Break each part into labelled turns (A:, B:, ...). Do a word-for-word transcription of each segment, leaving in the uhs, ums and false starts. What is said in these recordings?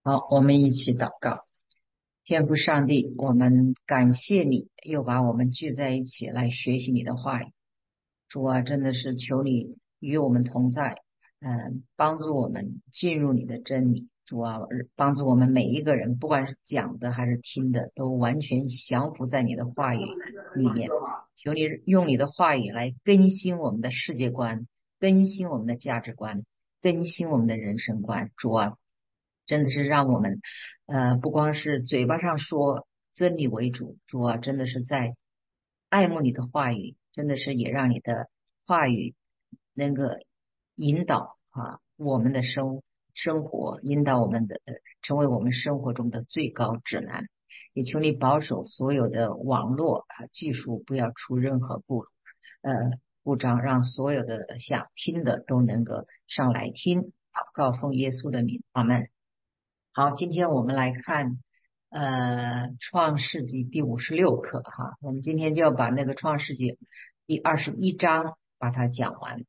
A: 好，我们一起祷告。天父上帝，我们感谢你又把我们聚在一起来学习你的话语。主啊，真的是求你与我们同在，嗯、帮助我们进入你的真理。主啊，帮助我们每一个人，不管是讲的还是听的，都完全降服在你的话语里面。求你用你的话语来更新我们的世界观，更新我们的价值观，更新我们的人生观。主啊，真的是让我们呃，不光是嘴巴上说真理为主，主啊，真的是在爱慕你的话语，真的是也让你的话语能够引导啊我们的生生活，引导我们的呃成为我们生活中的最高指南。也求你保守所有的网络啊技术不要出任何不呃故障，让所有的想听的都能够上来听。祷告奉耶稣的名，阿门。好，今天我们来看呃创世纪第五十六课哈，我们今天就要把那个创世纪第二十一章把它讲完。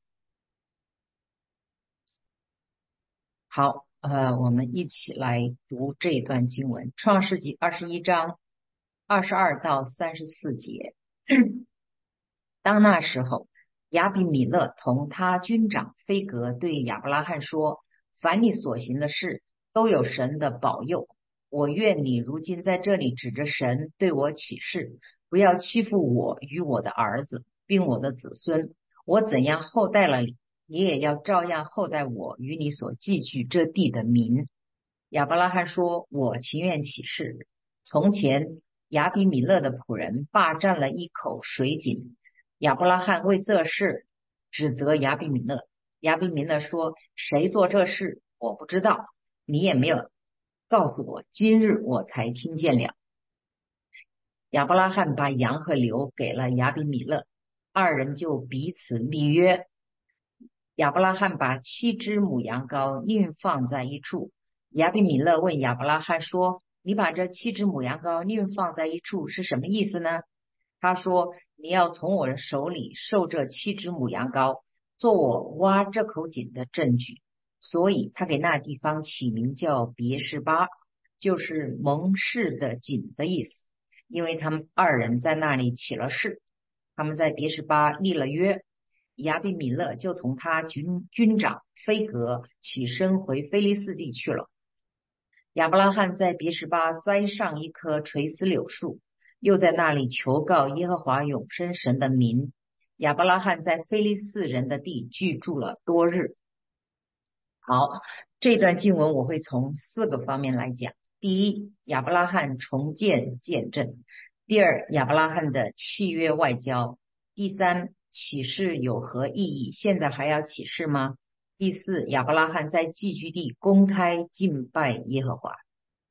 A: 好，呃，我们一起来读这一段经文，创世纪二十一章二十二到三十四节。当那时候，亚比米勒同他军长菲格对亚伯拉罕说：凡你所行的事，都有神的保佑。我愿你如今在这里指着神对我起誓，不要欺负我与我的儿子，并我的子孙。我怎样厚待了你，你也要照样厚待我与你所寄居这地的民。亚伯拉罕说：我情愿起誓。从前亚比米勒的仆人霸占了一口水井，亚伯拉罕为这事指责亚比米勒。亚比米勒说：谁做这事我不知道，你也没有告诉我，今日我才听见了。亚伯拉罕把羊和牛给了亚比米勒，二人就彼此立约。亚伯拉罕把七只母羊羔另放在一处。亚比米勒问亚伯拉罕说：你把这七只母羊羔另放在一处是什么意思呢？他说：你要从我的手里受这七只母羊羔，做我挖这口井的证据。所以他给那地方起名叫别是巴，就是蒙氏的井的意思，因为他们二人在那里起了誓。他们在别是巴立了约。亚比米勒就同他军军长菲格起身回菲利斯地去了。亚伯拉罕在别是巴栽上一棵垂丝柳树，又在那里求告耶和华永生神的名。亚伯拉罕在菲利斯人的地居住了多日。好，这段经文我会从四个方面来讲。第一，亚伯拉罕重建见证；第二，亚伯拉罕的契约外交；第三，启示有何意义？现在还要启示吗？第四，亚伯拉罕在寄居地公开敬拜耶和华。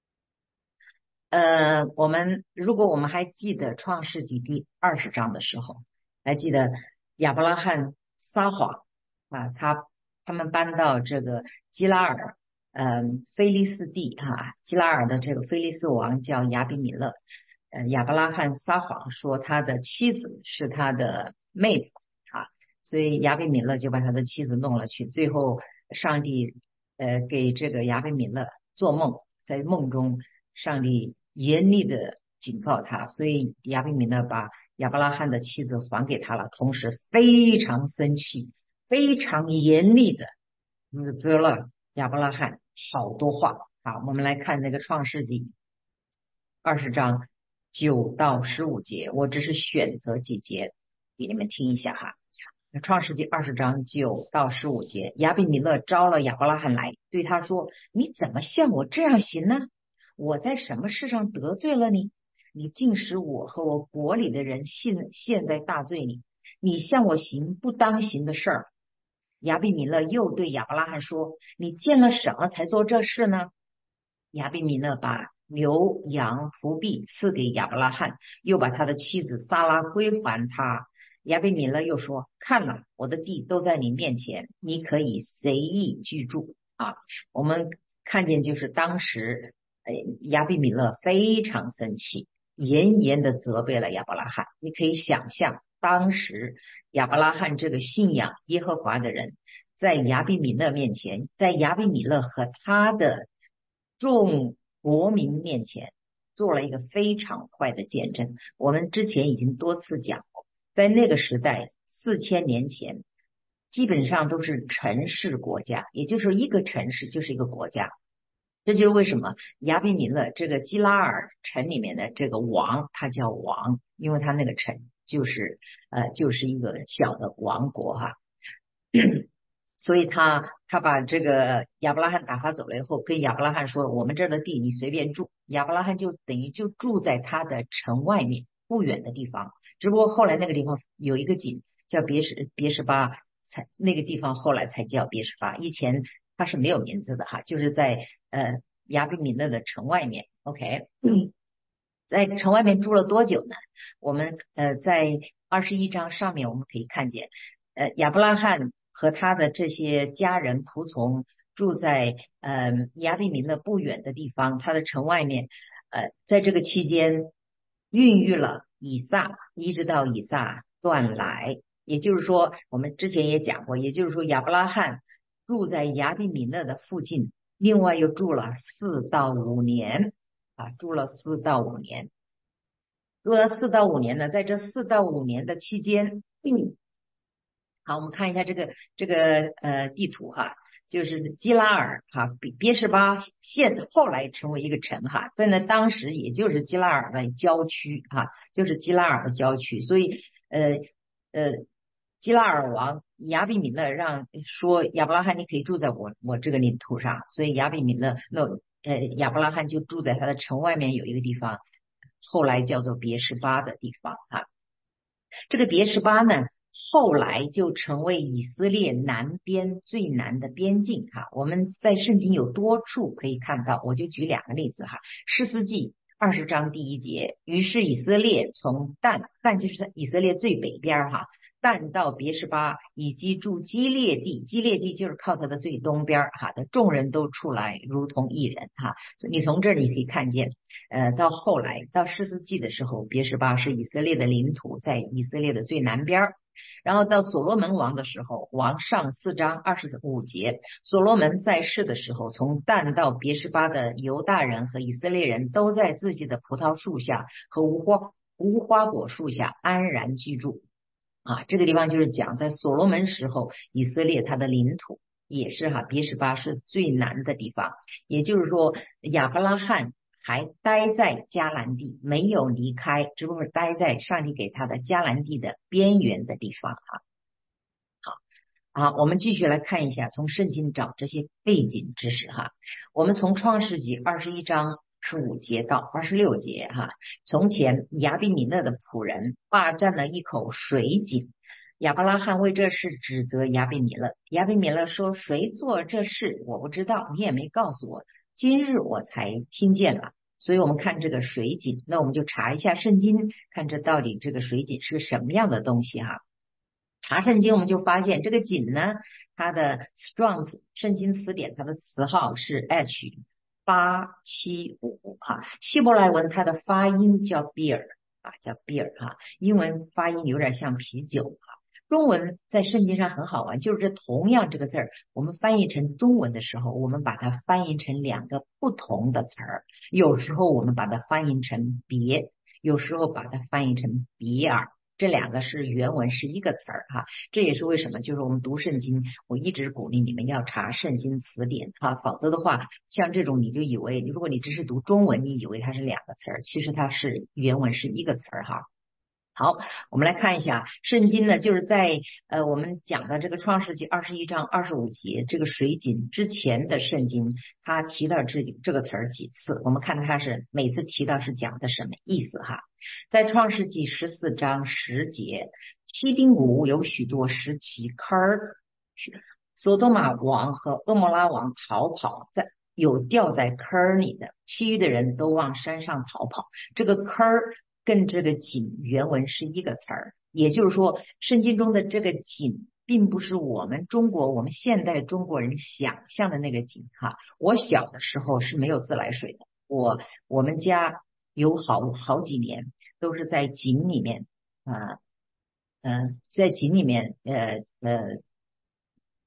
A: 呃，我们如果我们还记得创世纪第二十章的时候，还记得亚伯拉罕撒谎啊，他他们搬到这个基拉尔，嗯、菲利斯地啊，基拉尔的这个菲利斯王叫亚比米勒，呃，亚伯拉罕撒谎说他的妻子是他的妹子啊，所以亚比米勒就把他的妻子弄了去，最后上帝呃给这个亚比米勒做梦，在梦中。上帝严厉的警告他，所以亚比米勒把亚伯拉罕的妻子还给他了，同时非常生气，非常严厉的责了亚伯拉罕好多话。好，我们来看那个创世纪二十章九到十五节，我只是选择几节给你们听一下哈。创世纪二十章九到十五节，亚比米勒招了亚伯拉罕来，对他说：你怎么像我这样行呢？我在什么事上得罪了你？你竟使我和我国里的人陷陷在大罪里。你向我行不当行的事儿。亚比米勒又对亚伯拉罕说：你见了什么才做这事呢？亚比米勒把牛羊仆婢赐给亚伯拉罕，又把他的妻子撒拉归还他。亚比米勒又说：看了，我的地都在你面前，你可以随意居住啊。我们看见就是当时呃亚比米勒非常生气，严严的责备了亚伯拉罕。你可以想象当时亚伯拉罕这个信仰耶和华的人，在亚比米勒面前，在亚比米勒和他的众国民面前做了一个非常快的见证。我们之前已经多次讲过，在那个时代四千年前基本上都是城市国家，也就是一个城市就是一个国家。这就是为什么亚比米勒这个基拉尔城里面的这个王，他叫王，因为他那个城就是呃就是一个小的王国哈。所以他他把这个亚伯拉罕打发走了以后，跟亚伯拉罕说：“我们这儿的地你随便住。”亚伯拉罕就等于就住在他的城外面不远的地方。只不过后来那个地方有一个井叫别什别什巴，才那个地方后来才叫别什巴，以前它是没有名字的哈，就是在呃亚比米勒的城外面。OK，嗯，在城外面住了多久呢？我们呃在二十一章上面我们可以看见，呃亚伯拉罕和他的这些家人仆从住在呃亚比米勒不远的地方，他的城外面。呃，在这个期间孕育了以撒，一直到以撒断来。也就是说，我们之前也讲过，也就是说亚伯拉罕住在亚比米勒的附近，另外又住了四到五年啊，住了四到五年。住了四到五年呢，在这四到五年的期间，嗯，好，我们看一下这个这个呃地图哈，就是基拉尔哈，比别是巴现后来成为一个城哈，在那当时也就是基拉尔的郊区哈，就是基拉尔的郊区，所以呃呃，基拉尔王亚比米勒让说亚伯拉罕你可以住在我我这个领土上，所以亚比米勒那呃亚伯拉罕就住在他的城外面有一个地方，后来叫做别是巴的地方啊。这个别是巴呢，后来就成为以色列南边最南的边境哈。我们在圣经有多处可以看到，我就举两个例子哈。士师记二十章第一节，于是以色列从但但就是以色列最北边哈，但到别是巴以及住基列地，基列地就是靠它的最东边哈的众人都出来如同一人哈。所以你从这里可以看见。呃，到后来到士师记的时候，别是巴是以色列的领土，在以色列的最南边。然后到所罗门王的时候，王上四章二十五节，所罗门在世的时候，从但到别是巴的犹大人和以色列人都在自己的葡萄树下和无花无花果树下安然居住。啊，这个地方就是讲在所罗门时候，以色列它的领土也是哈，别是巴是最南的地方，也就是说亚伯拉罕还待在迦南地，没有离开，只不过待在上帝给他的迦南地的边缘的地方啊。好，好，我们继续来看一下，从圣经找这些背景知识哈。我们从创世纪二十一章十五节到二十六节哈。从前亚比米勒的仆人霸占了一口水井，亚伯拉罕为这事指责亚比米勒。亚比米勒说：“谁做这事？我不知道，你也没告诉我。今日我才听见了。”所以我们看这个水井，那我们就查一下圣经，看这到底这个水井是什么样的东西哈。查圣经我们就发现这个井呢，它的 Strong's 圣经词典它的词号是 H 八七五哈，希伯来文它的发音叫 beer 啊，叫 beer 哈，英文发音有点像啤酒哈。中文在圣经上很好玩，就是这同样这个字儿，我们翻译成中文的时候，我们把它翻译成两个不同的词儿，有时候我们把它翻译成别，有时候把它翻译成比尔。这两个是原文是一个词儿哈，这也是为什么就是我们读圣经，我一直鼓励你们要查圣经词典哈，否则的话，像这种你就以为，如果你只是读中文，你以为它是两个词儿，其实它是原文是一个词儿哈。好，我们来看一下圣经呢，就是在呃我们讲的这个创世纪二十一章二十五节这个水井之前的圣经，它提到这这个词儿几次？我们看它是每次提到是讲的什么意思哈？在创世纪十四章十节，西丁谷有许多石奇坑儿，索多玛王和蛾摩拉王逃跑，在有掉在坑儿里的，其余的人都往山上逃跑。这个坑儿跟这个井原文是一个词儿，也就是说，圣经中的这个井并不是我们中国我们现代中国人想象的那个井哈。我小的时候是没有自来水的，我我们家有好好几年都是在井里面啊，嗯、呃，在井里面呃呃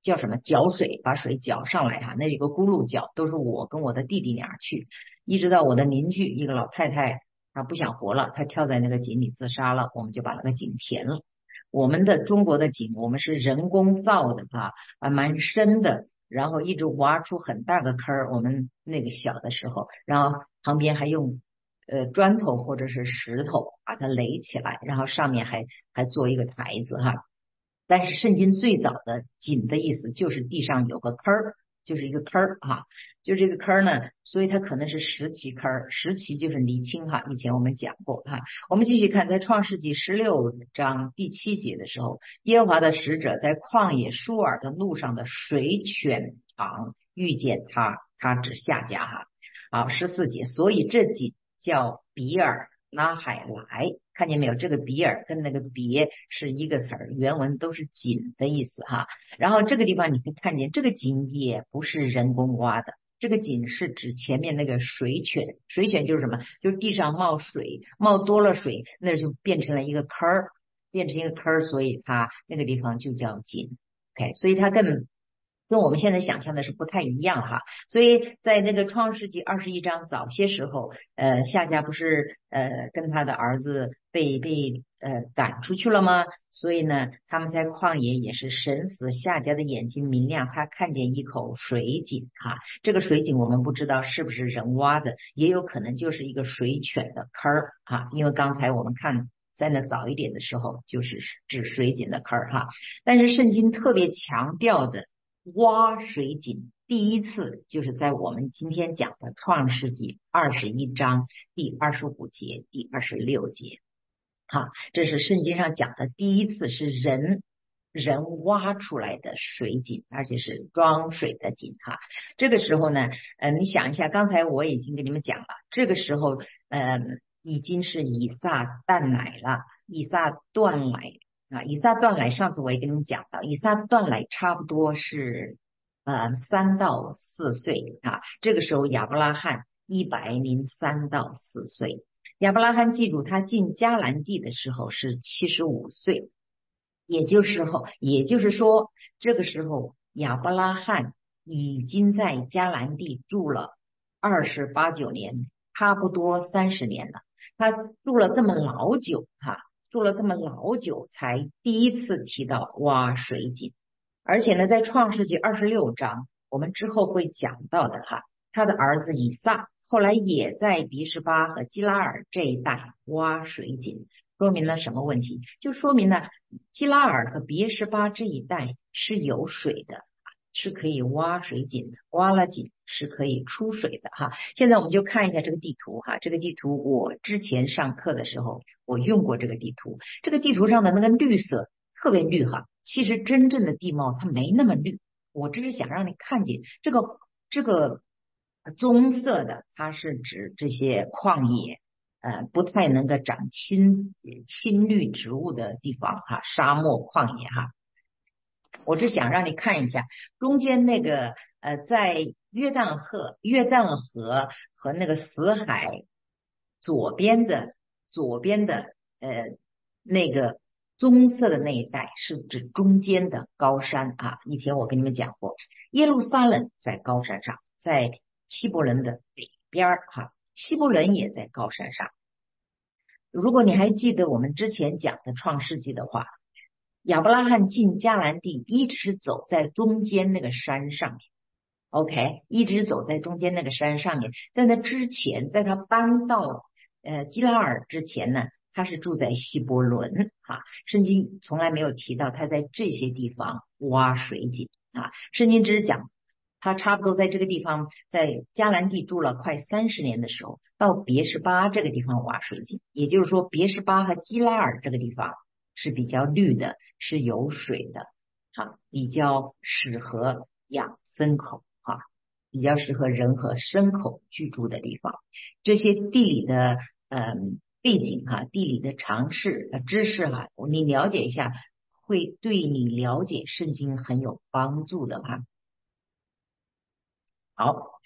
A: 叫什么搅水，把水搅上来哈，那有个轱辘搅，都是我跟我的弟弟俩去，一直到我的邻居一个老太太她不想活了，她跳在那个井里自杀了，我们就把那个井填了。我们的中国的井，我们是人工造的啊，啊蛮深的，然后一直挖出很大个坑儿。我们那个小的时候，然后旁边还用呃砖头或者是石头把它垒起来，然后上面还还做一个台子哈。但是圣经最早的井的意思就是地上有个坑儿，就是一个坑儿哈，就这个坑儿呢，所以它可能是石岐坑儿，石岐就是厘清哈，以前我们讲过哈。我们继续看，在创世纪十六章第七节的时候，耶和华的使者在旷野舒尔的路上的水泉旁遇见他，他指下家哈。好，十四节，所以这井叫比尔拉海莱，看见没有？这个比尔跟那个别是一个词儿，原文都是井的意思哈。然后这个地方你可以看见，这个井也不是人工挖的，这个井是指前面那个水泉，水泉就是什么？就是地上冒水，冒多了水，那就变成了一个坑儿，变成一个坑儿，所以它那个地方就叫井。OK，所以它更跟我们现在想象的是不太一样哈。所以在那个创世纪二十一章早些时候，呃，夏甲不是呃跟他的儿子被被呃赶出去了吗？所以呢，他们在旷野也是神使夏甲的眼睛明亮，他看见一口水井哈。这个水井我们不知道是不是人挖的，也有可能就是一个水泉的坑儿哈。因为刚才我们看在那早一点的时候，就是指水井的坑儿哈。但是圣经特别强调的挖水井，第一次就是在我们今天讲的创世纪二十一章第二十五节、第二十六节。好，这是圣经上讲的第一次是人人挖出来的水井，而且是装水的井哈。这个时候呢，呃，你想一下，刚才我已经跟你们讲了，这个时候呃已经是以撒断奶了，以撒断奶啊，以撒断奶，上次我也跟你们讲到，以撒断奶差不多是呃三到四岁啊，这个时候亚伯拉罕一百零三到四岁。亚伯拉罕记住，他进迦南地的时候是七十五岁，也就是后，也就是说，这个时候亚伯拉罕已经在迦南地住了二十八九年，差不多三十年了。他住了这么老久哈，住了这么老久，才第一次提到挖水井。而且呢，在创世纪二十六章，我们之后会讲到的哈，他的儿子以撒后来也在比什巴和基拉尔这一带挖水井，说明了什么问题？就说明了基拉尔和别什巴这一带是有水的，是可以挖水井的，挖了井是可以出水的哈。现在我们就看一下这个地图哈，这个地图我之前上课的时候我用过这个地图，这个地图上的那个绿色特别绿哈，其实真正的地貌它没那么绿，我只是想让你看见这个这个棕色的，它是指这些旷野。呃，不太能够长青青绿植物的地方哈，沙漠旷野哈。我只想让你看一下中间那个呃，在约旦河、约旦河和那个死海左边的左边的呃那个棕色的那一带，是指中间的高山啊。以前我跟你们讲过，耶路撒冷在高山上，在希伯伦的北边儿哈。希伯伦也在高山上。如果你还记得我们之前讲的创世纪的话，亚伯拉罕进迦南地一直走在中间那个山上面 ，OK， 一直走在中间那个山上面。在那之前，在他搬到呃基拉尔之前呢，他是住在希伯伦啊。圣经从来没有提到他在这些地方挖水井啊，圣经只是讲他差不多在这个地方，在迦南地住了快三十年的时候，到别什巴这个地方挖水井，也就是说，别什巴和基拉尔这个地方是比较绿的，是有水的，哈，比较适合养牲口，哈，比较适合人和牲口居住的地方。这些地理的嗯背景哈，地理的常识呃知识哈，你了解一下，会对你了解圣经很有帮助的哈。好，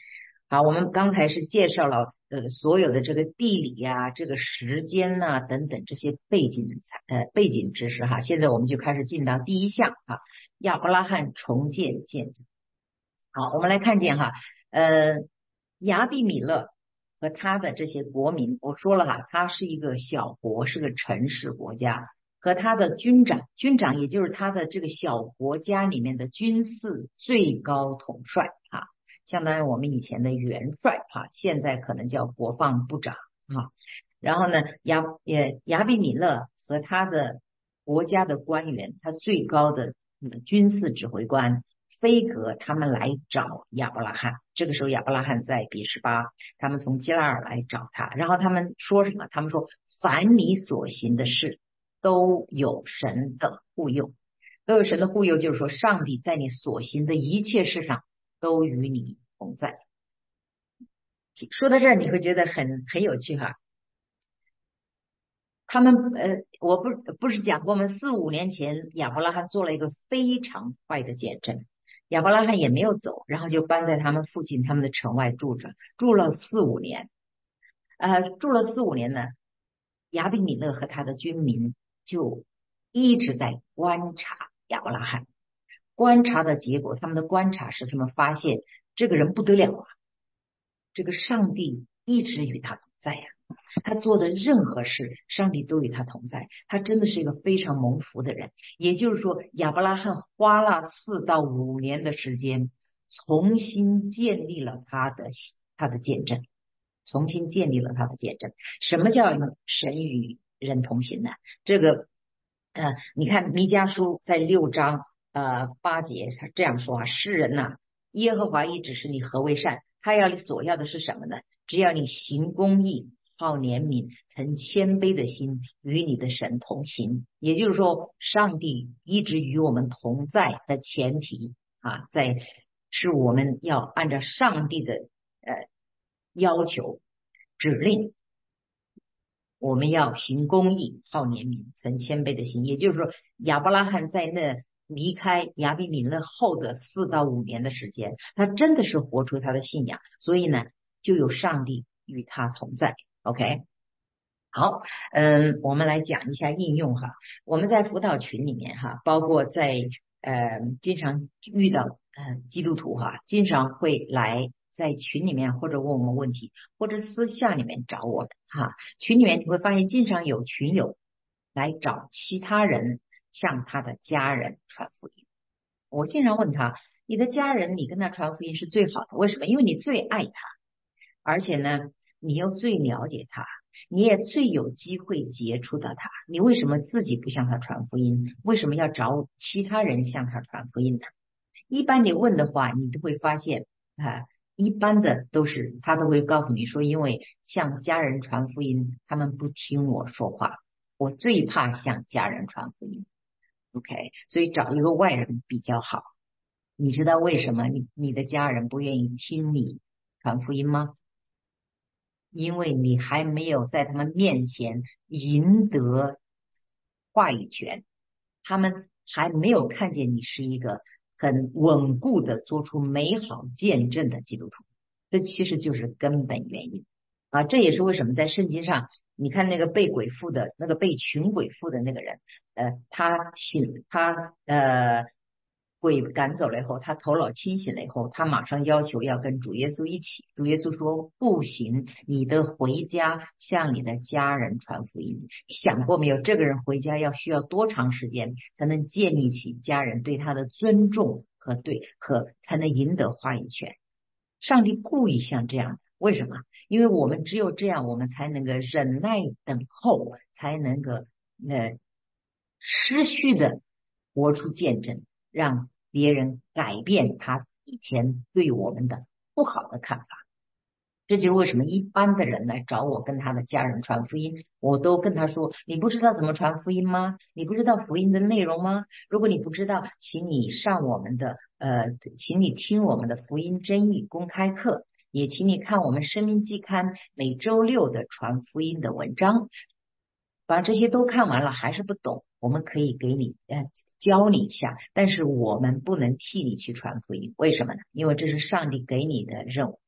A: 好，我们刚才是介绍了呃所有的这个地理呀、这个时间呐、等等这些背景呃背景知识哈。现在我们就开始进到第一项啊，亚伯拉罕重建建筑。好，我们来看见哈，呃，亚比米勒和他的这些国民，我说了哈，他是一个小国，是个城市国家，和他的军长，军长也就是他的这个小国家里面的军事最高统帅啊。相当于我们以前的元帅哈，现在可能叫国防部长啊。然后呢，亚呃亚比米勒和他的国家的官员，他最高的嗯军事指挥官菲格，他们来找亚伯拉罕。这个时候亚伯拉罕在比什巴，他们从基拉尔来找他，然后他们说什么？他们说：凡你所行的事，都有神的护佑。都有神的护佑，就是说上帝在你所行的一切事上都与你同在。说到这儿，你会觉得很很有趣哈。他们呃，我不不是讲过吗？四五年前，亚伯拉罕做了一个非常快的见证。亚伯拉罕也没有走，然后就搬在他们附近他们的城外住着，住了四五年。呃，住了四五年呢，亚比米勒和他的军民就一直在观察亚伯拉罕。观察的结果，他们的观察是他们发现这个人不得了啊，这个上帝一直与他同在呀、他做的任何事，上帝都与他同在。他真的是一个非常蒙福的人。也就是说，亚伯拉罕花了四到五年的时间，重新建立了他的他的见证，重新建立了他的见证。什么叫神与人同行呢？这个呃，你看弥迦书在六章呃八节，他这样说啊：诗人呐、耶和华一指示你何为善，他要你所要的是什么呢？只要你行公义，好怜悯，存谦卑的心，与你的神同行。也就是说，上帝一直与我们同在的前提啊，在是我们要按照上帝的呃要求指令，我们要行公义，好怜悯，存谦卑的心。也就是说，亚伯拉罕在那离开亚比米勒后的四到五年的时间，他真的是活出他的信仰，所以呢，就有上帝与他同在。OK。好，嗯，我们来讲一下应用哈。我们在辅导群里面哈，包括在呃经常遇到呃基督徒哈，经常会来在群里面或者问我们问题，或者私下里面找我们哈。群里面你会发现，经常有群友来找其他人向他的家人传福音。我经常问他，你的家人你跟他传福音是最好的，为什么？因为你最爱他，而且呢，你又最了解他。你也最有机会接触到他，你为什么自己不向他传福音？为什么要找其他人向他传福音呢？一般你问的话，你都会发现啊，一般的都是他都会告诉你说，因为向家人传福音，他们不听我说话，我最怕向家人传福音。OK，所以找一个外人比较好。你知道为什么你你的家人不愿意听你传福音吗？因为你还没有在他们面前赢得话语权，他们还没有看见你是一个很稳固的做出美好见证的基督徒，这其实就是根本原因啊！这也是为什么在圣经上，你看那个被鬼附的那个被群鬼附的那个人，呃，他醒他呃。鬼赶走了以后，他头脑清醒了以后，他马上要求要跟主耶稣一起。主耶稣说：不行，你得回家向你的家人传福音。你想过没有？这个人回家要需要多长时间才能建立起家人对他的尊重和对和才能赢得话语权？上帝故意像这样，为什么？因为我们只有这样，我们才能够忍耐等候，才能够呃持续的活出见证，让别人改变他以前对我们的不好的看法。这就是为什么一般的人来找我跟他的家人传福音，我都跟他说：你不知道怎么传福音吗？你不知道福音的内容吗？如果你不知道，请你上我们的呃，请你听我们的福音真义公开课，也请你看我们生命季刊每周六的传福音的文章。把这些都看完了还是不懂，我们可以给你呃教你一下，但是我们不能替你去传福音，为什么呢？因为这是上帝给你的任务。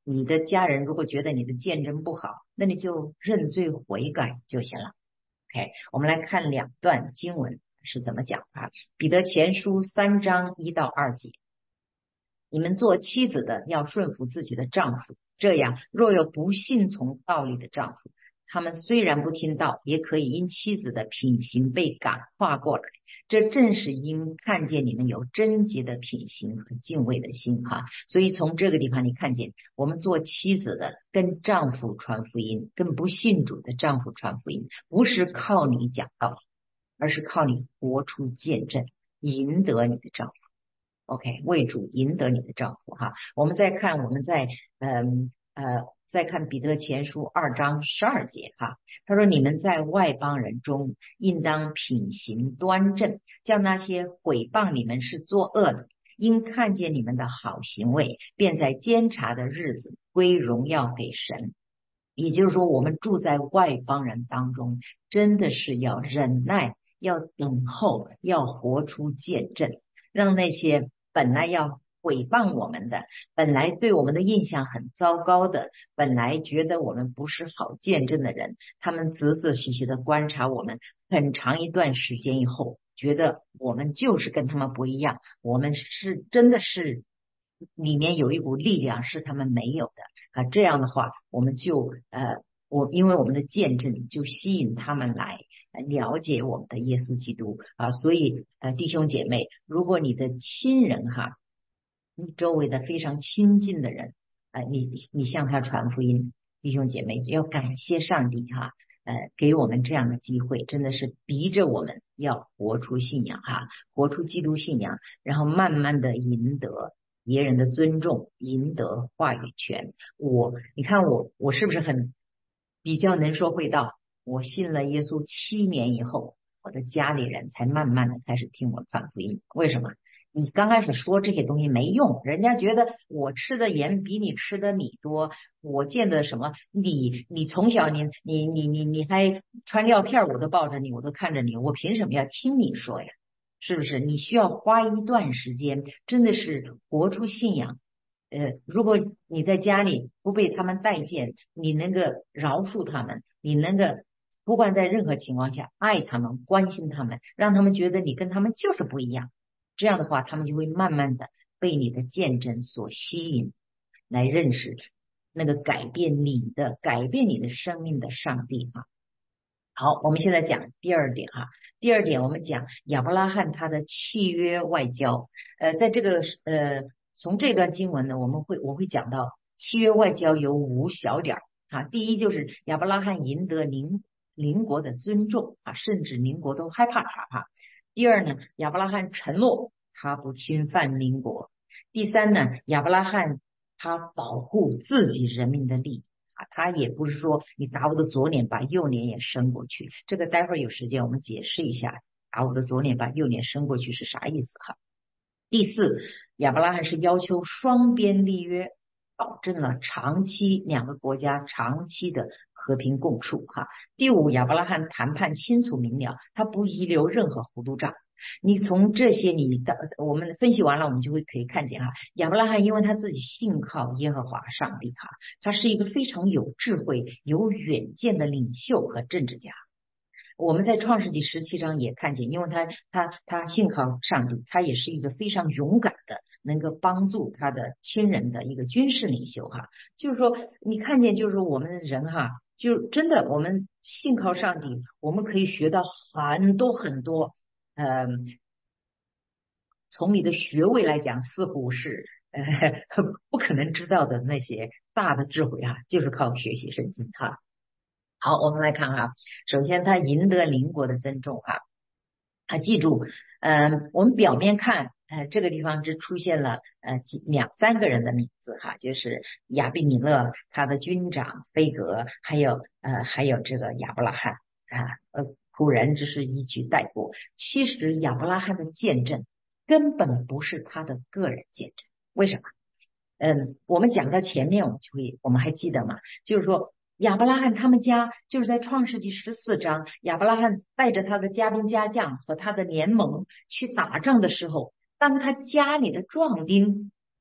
A: 你的家人如果觉得你的见证不好，那你就认罪悔改就行了。OK，我们来看两段经文是怎么讲啊？彼得前书三章一到二节，你们做妻子的要顺服自己的丈夫，这样若有不信从道理的丈夫，他们虽然不听道，也可以因妻子的品行被感化过来。这正是因看见你们有贞洁的品行和敬畏的心哈。所以从这个地方你看见，我们做妻子的跟丈夫传福音，跟不信主的丈夫传福音，不是靠你讲道，而是靠你活出见证，赢得你的丈夫。OK， 为主赢得你的丈夫哈。我们再看，我们在嗯呃再看彼得前书二章十二节哈，他说：“你们在外邦人中，应当品行端正，叫那些毁谤你们是作恶的，因看见你们的好行为，便在监察的日子归荣耀给神。”也就是说，我们住在外邦人当中，真的是要忍耐，要等候，要活出见证，让那些本来要毁谤我们的，本来对我们的印象很糟糕的，本来觉得我们不是好见证的人，他们仔仔细细的观察我们很长一段时间以后，觉得我们就是跟他们不一样，我们是真的是里面有一股力量是他们没有的啊。这样的话，我们就呃，我因为我们的见证就吸引他们来了解我们的耶稣基督啊。所以呃，弟兄姐妹，如果你的亲人哈，你周围的非常亲近的人，呃，你你向他传福音，弟兄姐妹要感谢上帝哈，呃，给我们这样的机会，真的是逼着我们要活出信仰哈，活出基督信仰，然后慢慢的赢得别人的尊重，赢得话语权。我，你看我，我是不是很比较能说会道？我信了耶稣七年以后，我的家里人才慢慢的开始听我传福音。为什么？你刚开始说这些东西没用，人家觉得我吃的盐比你吃的米多，我见的什么你你从小你你你你你还穿尿片，我都抱着你，我都看着你，我凭什么要听你说呀？是不是？你需要花一段时间，真的是活出信仰。呃，如果你在家里不被他们待见，你能够饶恕他们，你能够不管在任何情况下爱他们、关心他们，让他们觉得你跟他们就是不一样。这样的话，他们就会慢慢的被你的见证所吸引，来认识那个改变你的、改变你的生命的上帝啊。好，我们现在讲第二点哈。第二点，我们讲亚伯拉罕他的契约外交。呃，在这个呃，从这段经文呢，我们会我会讲到契约外交有五小点啊。第一就是亚伯拉罕赢得邻邻国的尊重啊，甚至邻国都害怕他哈。第二呢，亚伯拉罕承诺他不侵犯邻国。第三呢，亚伯拉罕他保护自己人民的利益。啊，他也不是说你打我的左脸把右脸也伸过去，这个待会儿有时间我们解释一下，打我的左脸把右脸伸过去是啥意思哈。第四，亚伯拉罕是要求双边立约，保证了长期两个国家长期的和平共处哈。第五，亚伯拉罕谈判清楚明了，他不遗留任何糊涂账。你从这些你的我们分析完了，我们就会可以看见哈，亚伯拉罕因为他自己信靠耶和华上帝哈，他是一个非常有智慧、有远见的领袖和政治家。我们在创世纪十七章也看见，因为他他他信靠上帝，他也是一个非常勇敢的，能够帮助他的亲人的一个军事领袖哈。就是说，你看见就是我们人哈，就真的我们信靠上帝，我们可以学到很多很多。嗯，从你的学位来讲，似乎是呃不可能知道的那些大的智慧啊，就是靠学习圣经哈。好，我们来看哈，首先他赢得邻国的尊重哈，啊，记住，嗯，我们表面看，呃，这个地方只出现了呃几两三个人的名字哈，就是亚比米勒，他的军长菲格，还有呃还有这个亚伯拉罕啊，呃。仆人只是一举带过。其实亚伯拉罕的见证根本不是他的个人见证，为什么？嗯，我们讲到前面，我们就会，我们还记得吗？就是说亚伯拉罕他们家就是在创世纪十四章，亚伯拉罕带着他的家兵家将和他的联盟去打仗的时候，当他家里的壮丁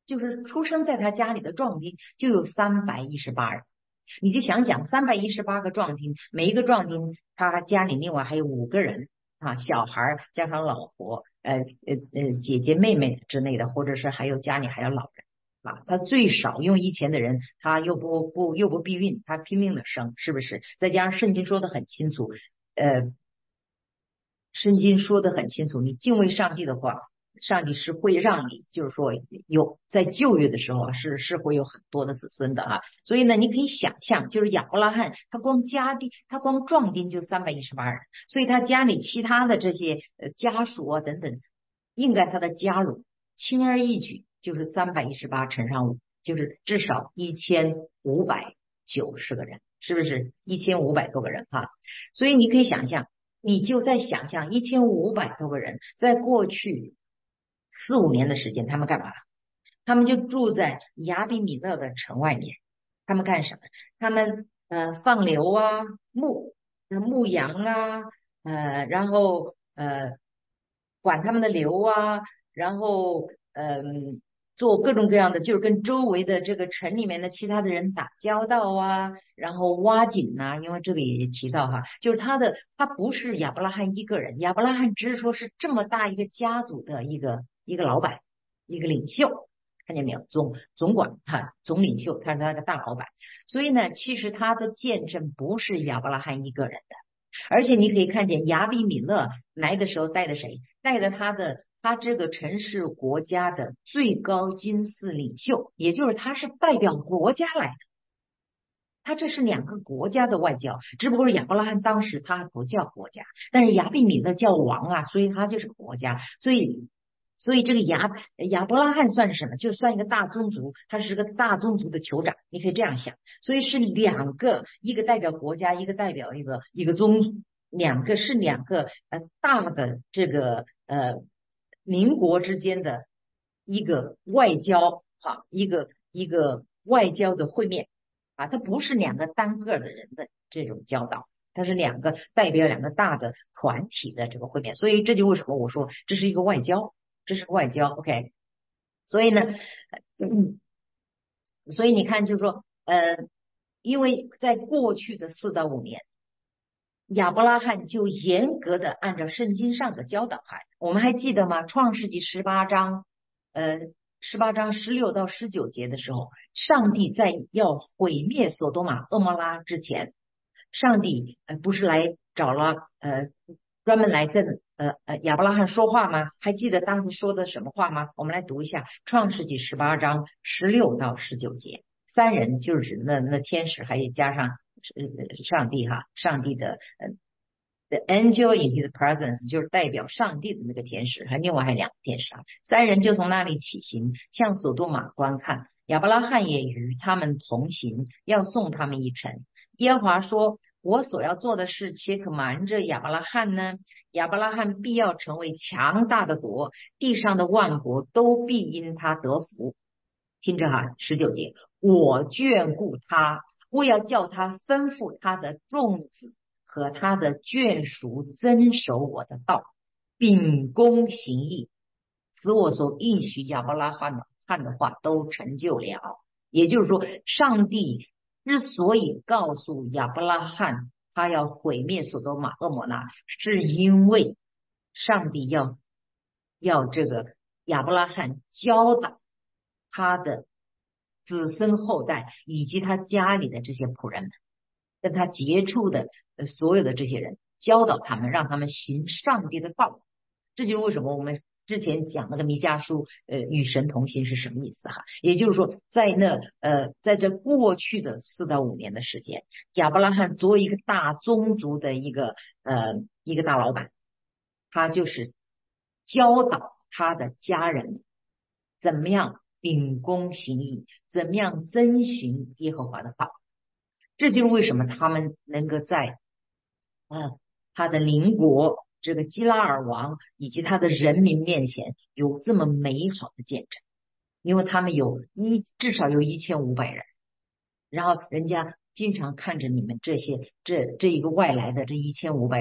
A: 就是出生在他家里的壮丁就有三百一十八人。你就想想，三百一十八个壮丁，每一个壮丁他家里另外还有五个人啊，小孩加上老婆，呃呃呃姐姐妹妹之类的，或者是还有家里还有老人啊，他最少用以前的人，他又不不又不避孕，他拼命的生，是不是？再加上圣经说的很清楚，呃，圣经说的很清楚，你敬畏上帝的话，上帝是会让你，就是说有在旧约的时候啊，是是会有很多的子孙的啊。所以呢，你可以想象，就是亚伯拉罕他光家丁，他光壮丁就三百一十八人，所以他家里其他的这些呃家属啊等等，应该他的家属轻而易举就是三百一十八乘上五，就是至少一千五百九十个人，是不是一千五百多个人哈？所以你可以想象。你就在想象一千五百多个人，在过去四五年的时间，他们干嘛？他们就住在亚比米勒的城外面。他们干什么？他们呃放牛啊，牧呃牧羊啊，呃然后呃管他们的牛啊，然后嗯、做各种各样的，就是跟周围的这个城里面的其他的人打交道啊，然后挖井呐、因为这里也提到哈，就是他的他不是亚伯拉罕一个人，亚伯拉罕只是说是这么大一个家族的一个一个老板，一个领袖。看见没有？总总管哈，总领袖，他是那个大老板。所以呢，其实他的见证不是亚伯拉罕一个人的，而且你可以看见亚比米勒来的时候带的谁？带的他的他这个城市国家的最高军事领袖，也就是他是代表国家来的。他这是两个国家的外交，只不过是亚伯拉罕当时他还不叫国家，但是亚比米勒叫王啊，所以他就是国家。所以，所以这个亚亚伯拉罕算是什么？就算一个大宗族，他是个大宗族的酋长，你可以这样想。所以是两个，一个代表国家，一个代表一个一个宗族，两个是两个呃大的这个呃邻国之间的一个外交哈，一个一个外交的会面。啊，它不是两个单个的人的这种教导，它是两个代表两个大的团体的这个会面，所以这就为什么我说这是一个外交，这是个外交 ，OK。所以呢，嗯，所以你看，就是说，呃，因为在过去的四到五年，亚伯拉罕就严格的按照圣经上的教导还，我们还记得吗？创世纪十八章，呃，十八章十六到十九节的时候，上帝在要毁灭索多玛、蛾摩拉之前，上帝呃不是来找了呃专门来跟呃呃亚伯拉罕说话吗？还记得当时说的什么话吗？我们来读一下创世纪十八章十六到十九节，三人就是指那那天使，还有加上呃上帝哈，上帝的呃。The angel in his presence 就是代表上帝的那个天使，还另外还有两个天使啊，三人就从那里起行，向索多玛观看。亚伯拉罕也与他们同行，要送他们一程。耶和华说：“我所要做的事，岂可瞒着亚伯拉罕呢？亚伯拉罕必要成为强大的国，地上的万国都必因他得福。”听着哈，十九节，我眷顾他，我要叫他吩咐他的众子和他的眷属遵守我的道，秉公行义，使我所应许亚伯拉罕的汉的话都成就了。也就是说，上帝之所以告诉亚伯拉罕他要毁灭所多玛、蛾摩拉，是因为上帝要要这个亚伯拉罕教导他的子孙后代以及他家里的这些仆人们，跟他接触的呃所有的这些人，教导他们，让他们行上帝的道。这就是为什么我们之前讲那个弥迦书，呃，与神同行是什么意思哈？也就是说，在那呃，在这过去的四到五年的时间，亚伯拉罕作为一个大宗族的一个呃一个大老板，他就是教导他的家人怎么样秉公行义，怎么样遵循耶和华的道。这就是为什么他们能够在呃他的邻国这个基拉尔王以及他的人民面前有这么美好的见证，因为他们有一至少有一千五百人，然后人家经常看着你们这些这这一个外来的这一千五百人，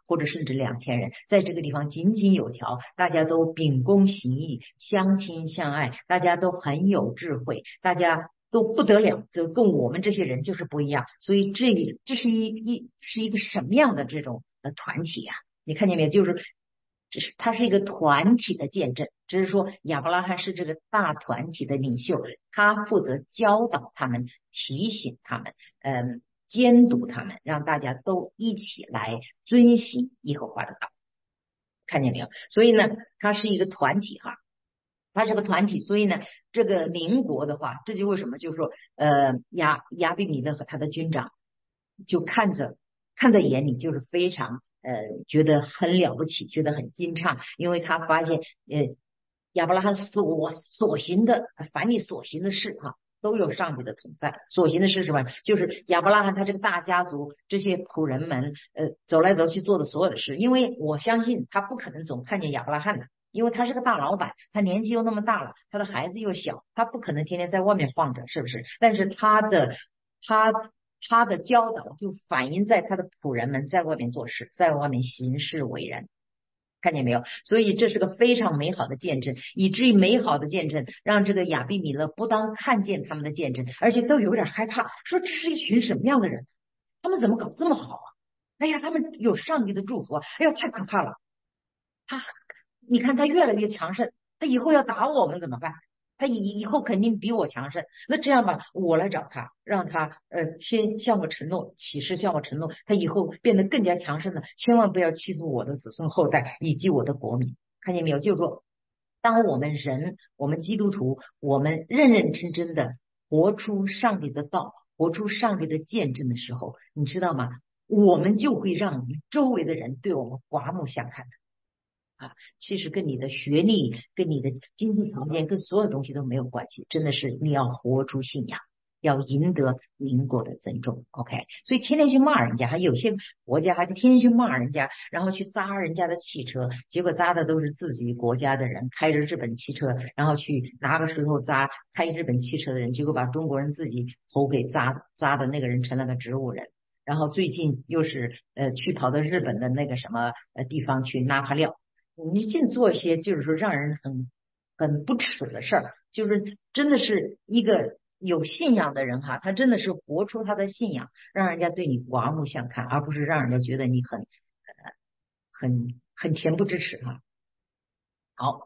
A: 或者甚至两千人，在这个地方井井有条，大家都秉公行义，相亲相爱，大家都很有智慧，大家都不得了，就跟我们这些人就是不一样。所以这这是一一是一个什么样的这种呃团体啊？你看见没有？就是这是它是一个团体的见证，只是说亚伯拉罕是这个大团体的领袖，他负责教导他们，提醒他们，嗯。监督他们，让大家都一起来遵行耶和华的道，看见没有？所以呢，它是一个团体哈，它是个团体。所以呢，这个邻国的话，这就为什么就是说，呃，亚亚比米勒和他的军长就看着看在眼里，就是非常呃觉得很了不起，觉得很惊诧，因为他发现呃亚伯拉罕所所行的，凡你所行的事哈。都有上帝的同在，所行的是什么？就是亚伯拉罕他这个大家族这些仆人们，呃，走来走去做的所有的事。因为我相信他不可能总看见亚伯拉罕的，因为他是个大老板，他年纪又那么大了，他的孩子又小，他不可能天天在外面晃着，是不是？但是他的他他的教导就反映在他的仆人们在外面做事，在外面行事为人。看见没有？所以这是个非常美好的见证，以至于美好的见证让这个亚比米勒不当看见他们的见证，而且都有点害怕，说这是一群什么样的人？他们怎么搞这么好啊？哎呀，他们有上帝的祝福啊！哎呀，太可怕了！他，你看他越来越强盛，他以后要打我们怎么办？他以以后肯定比我强盛。那这样吧，我来找他，让他呃先向我承诺，起誓向我承诺，他以后变得更加强盛了，千万不要欺负我的子孙后代以及我的国民。看见没有？就是说，当我们人，我们基督徒，我们认认真真的活出上帝的道，活出上帝的见证的时候，你知道吗？我们就会让周围的人对我们刮目相看。啊，其实跟你的学历、跟你的经济条件、跟所有东西都没有关系，真的是你要活出信仰，要赢得邻国的尊重。OK，所以天天去骂人家，还有些国家还是天天去骂人家，然后去砸人家的汽车，结果砸的都是自己国家的人，开着日本汽车，然后去拿个石头砸开日本汽车的人，结果把中国人自己头给砸砸的那个人成了个植物人。然后最近又是呃去跑到日本的那个什么呃地方去拉他料。你净做一些就是说让人很很不耻的事儿，就是真的是一个有信仰的人哈，他真的是活出他的信仰，让人家对你刮目相看，而不是让人家觉得你很呃很很恬不知耻哈。好，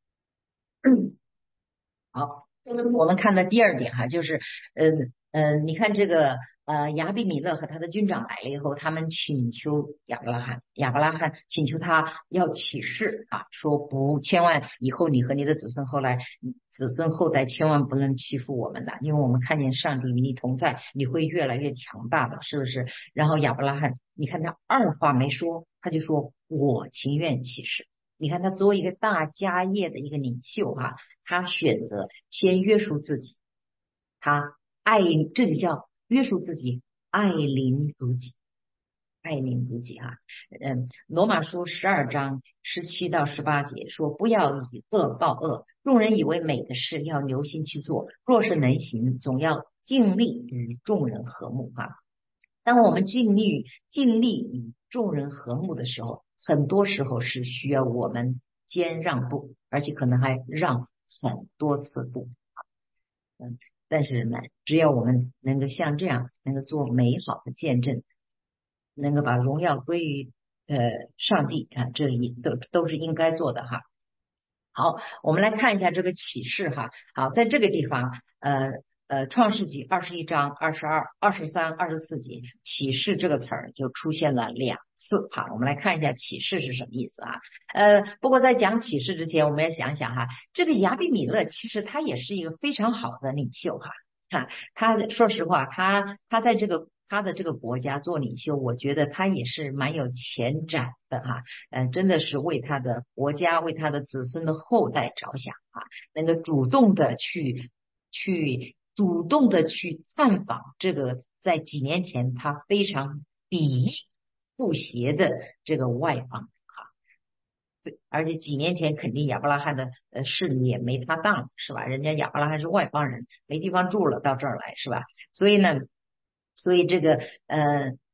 A: 好，我们看到第二点哈，就是呃呃，你看这个呃亚比米勒和他的军长来了以后，他们请求亚伯拉罕，亚伯拉罕请求他要起誓啊，说不，千万以后你和你的子孙后来子孙后代千万不能欺负我们的，因为我们看见上帝与你同在，你会越来越强大的，是不是？然后亚伯拉罕，你看他二话没说，他就说我情愿起誓。你看他作为一个大家业的一个领袖哈、啊，他选择先约束自己，他爱，这就叫约束自己，爱邻如己，爱邻如己哈。嗯，罗马书十二章十七到十八节说，不要以恶报恶，众人以为美的事要留心去做，若是能行，总要尽力与众人和睦哈。当我们尽力尽力与众人和睦的时候，很多时候是需要我们先让步，而且可能还让很多次步。嗯，但是呢，只要我们能够像这样，能够做美好的见证，能够把荣耀归于呃上帝啊，这里都都是应该做的哈。好，我们来看一下这个启示哈。好，在这个地方，呃呃，创世纪二十一章二十二、二十三、二十四节，启示这个词儿就出现了两次哈。我们来看一下启示是什么意思啊？呃，不过在讲启示之前，我们要想想哈，这个亚比米勒其实他也是一个非常好的领袖哈。哈，他说实话，他他在这个他的这个国家做领袖，我觉得他也是蛮有前瞻的哈。嗯，真的是为他的国家、为他的子孙的后代着想啊，能够主动的去去主动的去探访这个在几年前他非常鄙夷不协的这个外邦。对，而且几年前肯定亚伯拉罕的呃势力也没他大，是吧？人家亚伯拉罕是外邦人，没地方住了，到这儿来，是吧？所以呢，所以这个呃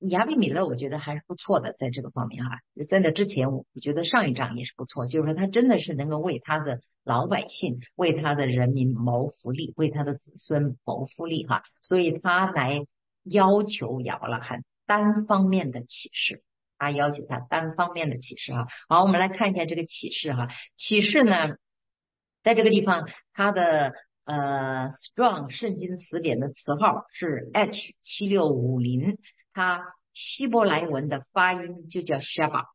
A: 亚比米勒我觉得还是不错的，在这个方面哈、在那之前我觉得上一章也是不错，就是说他真的是能够为他的老百姓、为他的人民谋福利，为他的子孙谋福利哈，所以他来要求亚伯拉罕单方面的启示。他要求他单方面的启示哈。好，我们来看一下这个启示哈。启示呢，在这个地方，它的呃 Strong 圣经词典的词号是 H 七六五零，它希伯来文的发音就叫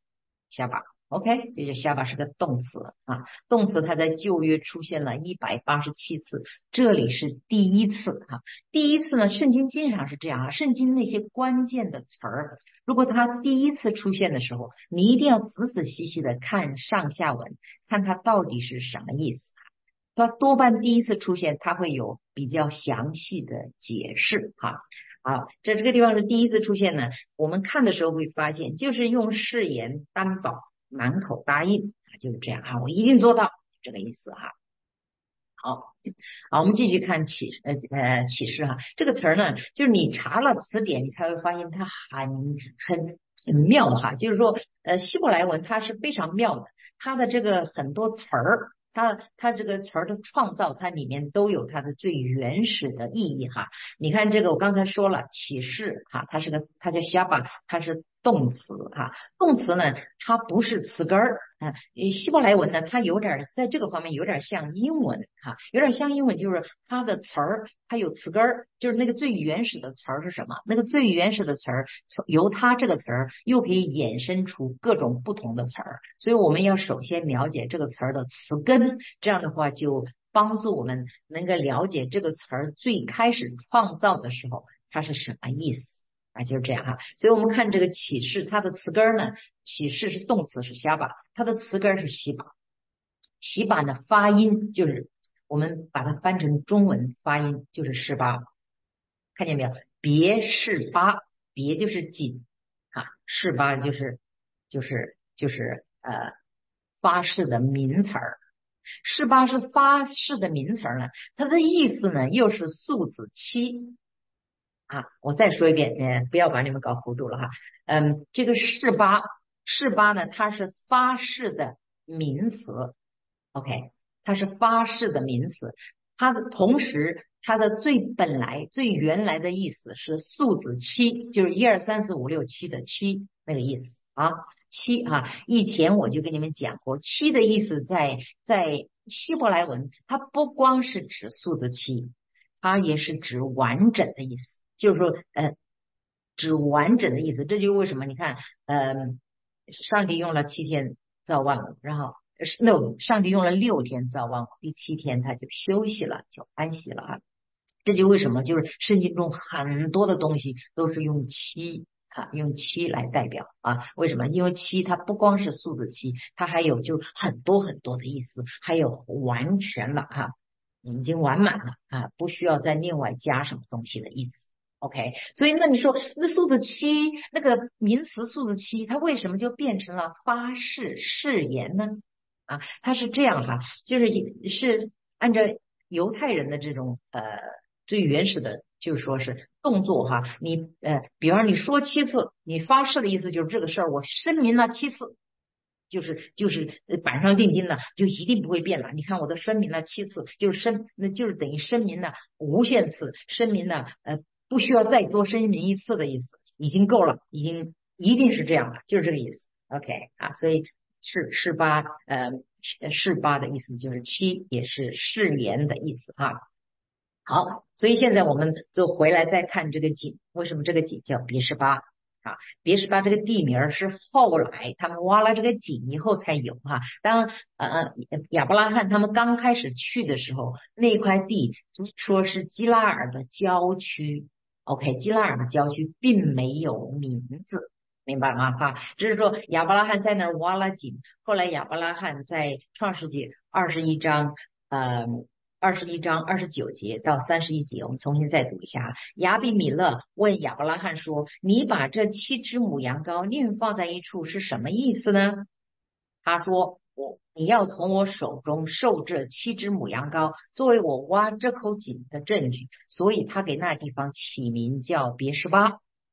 A: Shaba，Shaba。OK， 这就 Shaba 是个动词啊，动词它在旧约出现了一百八十七次，这里是第一次哈、啊。第一次呢，圣经经常是这样啊，圣经那些关键的词儿，如果它第一次出现的时候，你一定要仔仔细细的看上下文，看它到底是什么意思。它多半第一次出现，它会有比较详细的解释哈。好，在这个地方是第一次出现呢，我们看的时候会发现，就是用誓言担保，满口答应，就是这样啊，我一定做到，这个意思哈。好，好，我们继续看启呃呃启示哈，这个词儿呢，就是你查了词典，你才会发现它很很很妙哈，就是说呃希伯来文它是非常妙的，它的这个很多词儿。它它这个词儿的创造，它里面都有它的最原始的意义哈。你看这个，我刚才说了，启示哈，它是个它叫 shaba， 它是动词哈。动词呢，它不是词根儿啊。希伯来文呢，它有点在这个方面有点像英文哈，有点像英文，就是它的词儿它有词根儿，就是那个最原始的词儿是什么？那个最原始的词儿由它这个词儿又可以衍生出各种不同的词儿，所以我们要首先了解这个词儿的词根，这样的话就帮助我们能够了解这个词儿最开始创造的时候它是什么意思啊，就是这样哈。所以我们看这个启示，它的词根呢，启示是动词是瞎把，它的词根是西把，西把的发音就是我们把它翻成中文发音就是十八，看见没有？别是八，别就是紧啊，是八就是就是就是呃发誓的名词儿。是八是发誓的名词儿呢，它的意思呢又是数字七啊。我再说一遍，呃，不要把你们搞糊涂了哈。嗯，这个是八是八呢，它是发誓的名词 ，OK， 它是发誓的名词。它的同时，它的最本来、最原来的意思是数字七，就是一二三四五六七的七那个意思啊。七啊，以前我就跟你们讲过，七的意思在在希伯来文，它不光是指数字七，它也是指完整的意思，就是说，呃，指完整的意思。这就是为什么你看，呃，上帝用了七天造万物，然后 no， 上帝用了六天造万物，第七天他就休息了，就安息了啊。这就为什么就是圣经中很多的东西都是用七啊，用七来代表啊。为什么？因为七它不光是数字七，它还有就很多很多的意思，还有完全了哈、啊，已经完满了啊，不需要再另外加什么东西的意思。OK， 所以那你说那数字七那个名词数字七，它为什么就变成了发誓誓言呢？啊，它是这样哈，就是是按照犹太人的这种呃最原始的，就是说是动作哈，你呃，比方你说七次，你发誓的意思就是这个事儿我声明了七次，就是就是板上钉钉了，就一定不会变了。你看我都声明了七次，就是声，那就是等于声明了无限次，声明了呃不需要再多声明一次的意思，已经够了，已经一定是这样的，就是这个意思。OK 啊，所以是是八呃是八的意思就是七，也是誓言的意思啊。好，所以现在我们就回来再看这个井，为什么这个井叫别是巴啊？别是巴这个地名是后来他们挖了这个井以后才有哈、啊。当呃亚伯拉罕他们刚开始去的时候，那块地说是基拉尔的郊区 ，OK， 基拉尔的郊区并没有名字。明白吗？哈，只是说亚伯拉罕在那儿挖了井，后来亚伯拉罕在创世纪二十一章，呃。二十一章二十九节到三十一节，我们重新再读一下。亚比米勒问亚伯拉罕说：“你把这七只母羊羔另放在一处是什么意思呢？”他说：“我你要从我手中受这七只母羊羔，作为我挖这口井的证据。”所以他给那地方起名叫别是巴。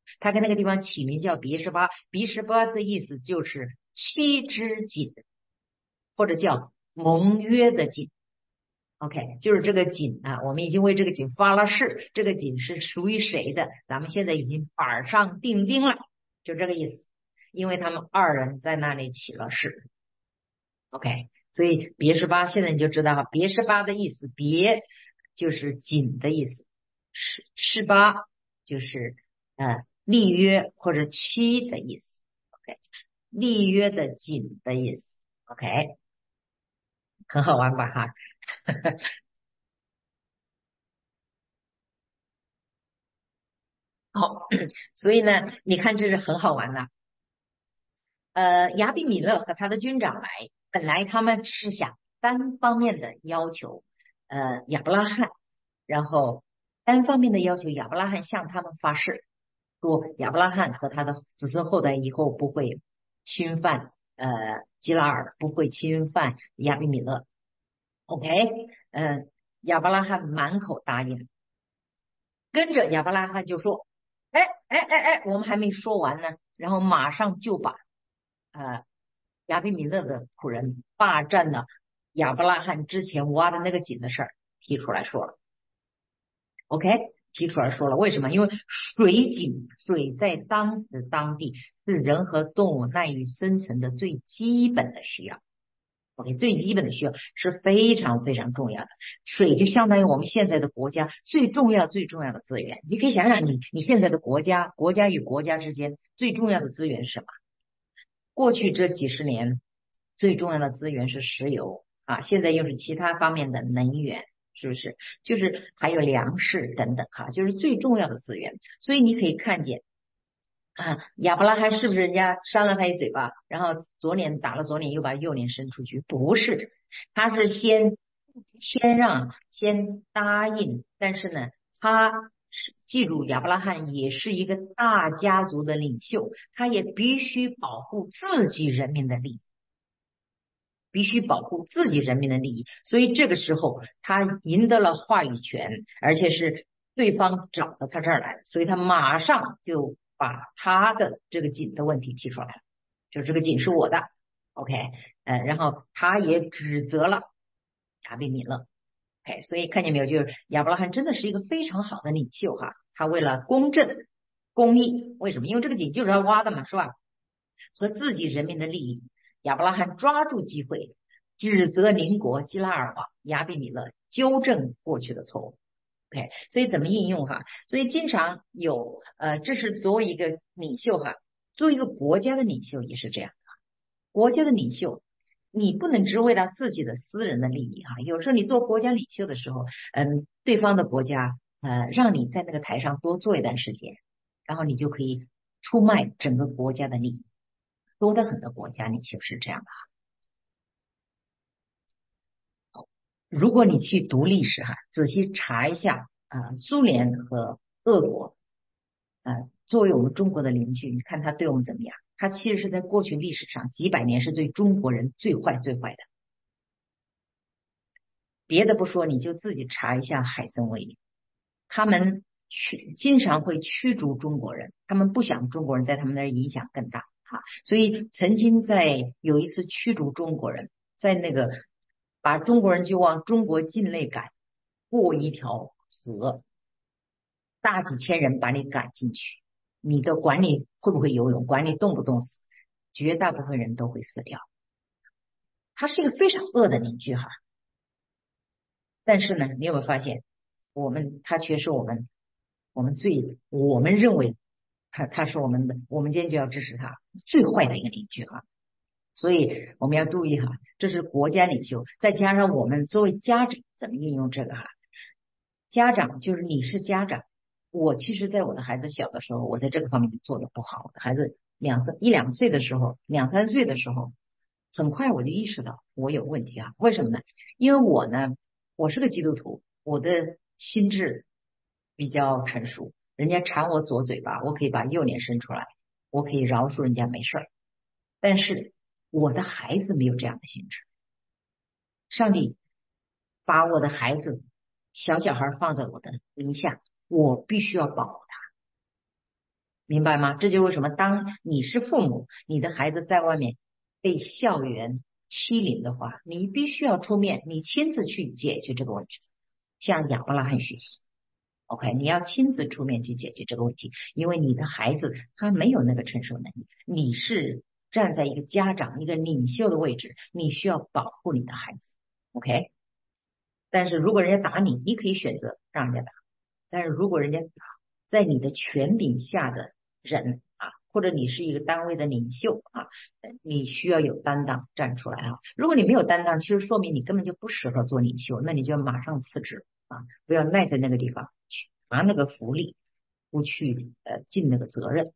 A: 他给那个地方起名叫别是巴，别是巴的意思就是七之井，或者叫盟约的井。OK，就是这个井啊，我们已经为这个井发了誓，这个井是属于谁的？咱们现在已经板上钉钉了，就这个意思。因为他们二人在那里起了誓。OK，所以别是巴现在你就知道哈，别是巴的意思，别就是井的意思，是是巴就是呃立约或者期的意思。OK，立约的井的意思。OK，很好玩吧哈？好，所以呢，你看这是很好玩的。呃，亚比米勒和他的军长来，本来他们是想单方面的要求呃亚伯拉罕，然后单方面的要求亚伯拉罕向他们发誓，说亚伯拉罕和他的子孙后代以后不会侵犯呃基拉尔，不会侵犯亚比米勒。OK，嗯、呃，亚伯拉罕满口答应，跟着亚伯拉罕就说：“哎哎哎哎，我们还没说完呢。”然后马上就把呃亚比米勒的仆人霸占了亚伯拉罕之前挖的那个井的事儿提出来说了。OK，提出来说了，为什么？因为水井，水在当时当地是人和动物赖以生存的最基本的需要。OK，最基本的需要是非常非常重要的。水就相当于我们现在的国家最重要最重要的资源。你可以想想你，你现在的国家，国家与国家之间最重要的资源是什么？过去这几十年最重要的资源是石油啊，现在又是其他方面的能源，是不是？就是还有粮食等等哈，就是最重要的资源。所以你可以看见啊，亚伯拉罕是不是人家扇了他一嘴巴，然后左脸打了左脸，又把右脸伸出去？不是，他是先谦让，先答应，但是呢，他是记住亚伯拉罕也是一个大家族的领袖，他也必须保护自己人民的利益。必须保护自己人民的利益，所以这个时候他赢得了话语权，而且是对方找到他这儿来，所以他马上就把他的这个井的问题提出来了，就这个井是我的，OK，呃，然后他也指责了亚比米勒，OK，所以看见没有，就是亚伯拉罕真的是一个非常好的领袖哈，他为了公正、公义，为什么？因为这个井就是他挖的嘛，是吧？和自己人民的利益，亚伯拉罕抓住机会，指责邻国基拉尔王亚比米勒，纠正过去的错误。OK，所以怎么应用哈？所以经常有呃，这是作为一个领袖哈，作为一个国家的领袖也是这样的。国家的领袖，你不能只为了自己的私人的利益哈。有时候你做国家领袖的时候，嗯，对方的国家呃让你在那个台上多做一段时间，然后你就可以出卖整个国家的利益。多的很的国家领袖是这样的哈。如果你去读历史哈，仔细查一下啊、呃苏联和俄国，呃，作为我们中国的邻居，你看他对我们怎么样？他其实是在过去历史上几百年是对中国人最坏最坏的。别的不说，你就自己查一下海参崴，他们驱经常会驱逐中国人，他们不想中国人在他们那儿影响更大哈，所以曾经在有一次驱逐中国人，在那个把中国人就往中国境内赶，过一条河，大几千人把你赶进去，你的管你会不会游泳，管你冻不冻死，绝大部分人都会死掉。它是一个非常恶的邻居哈，但是呢，你有没有发现，我们他却是我们我们最我们认为他他是我们的，我们坚决要支持他最坏的一个邻居哈。所以我们要注意哈，这是国家领袖，再加上我们作为家长怎么应用这个哈？家长就是你是家长，我其实在我的孩子小的时候，我在这个方面做的不好。我的孩子两三一两岁的时候，两三岁的时候，很快我就意识到我有问题啊。为什么呢？因为我呢，我是个基督徒，我的心智比较成熟，人家缠我左嘴巴，我可以把右脸伸出来，我可以饶恕人家没事儿。但是我的孩子没有这样的心智，上帝把我的孩子小小孩放在我的名下，我必须要保护他。 明白吗？这就是为什么当你是父母，你的孩子在外面被校园欺凌的话，你必须要出面，你亲自去解决这个问题，向亚伯拉罕学习。OK，你要亲自出面去解决这个问题，因为你的孩子他没有那个承受能力，你是站在一个家长、一个领袖的位置，你需要保护你的孩子。OK，但是如果人家打你，你可以选择让人家打，但是如果人家打在你的权柄下的人啊，或者你是一个单位的领袖啊，你需要有担当站出来啊。如果你没有担当，其实说明你根本就不适合做领袖，那你就要马上辞职啊，不要赖在那个地方去拿那个福利，不去呃尽那个责任。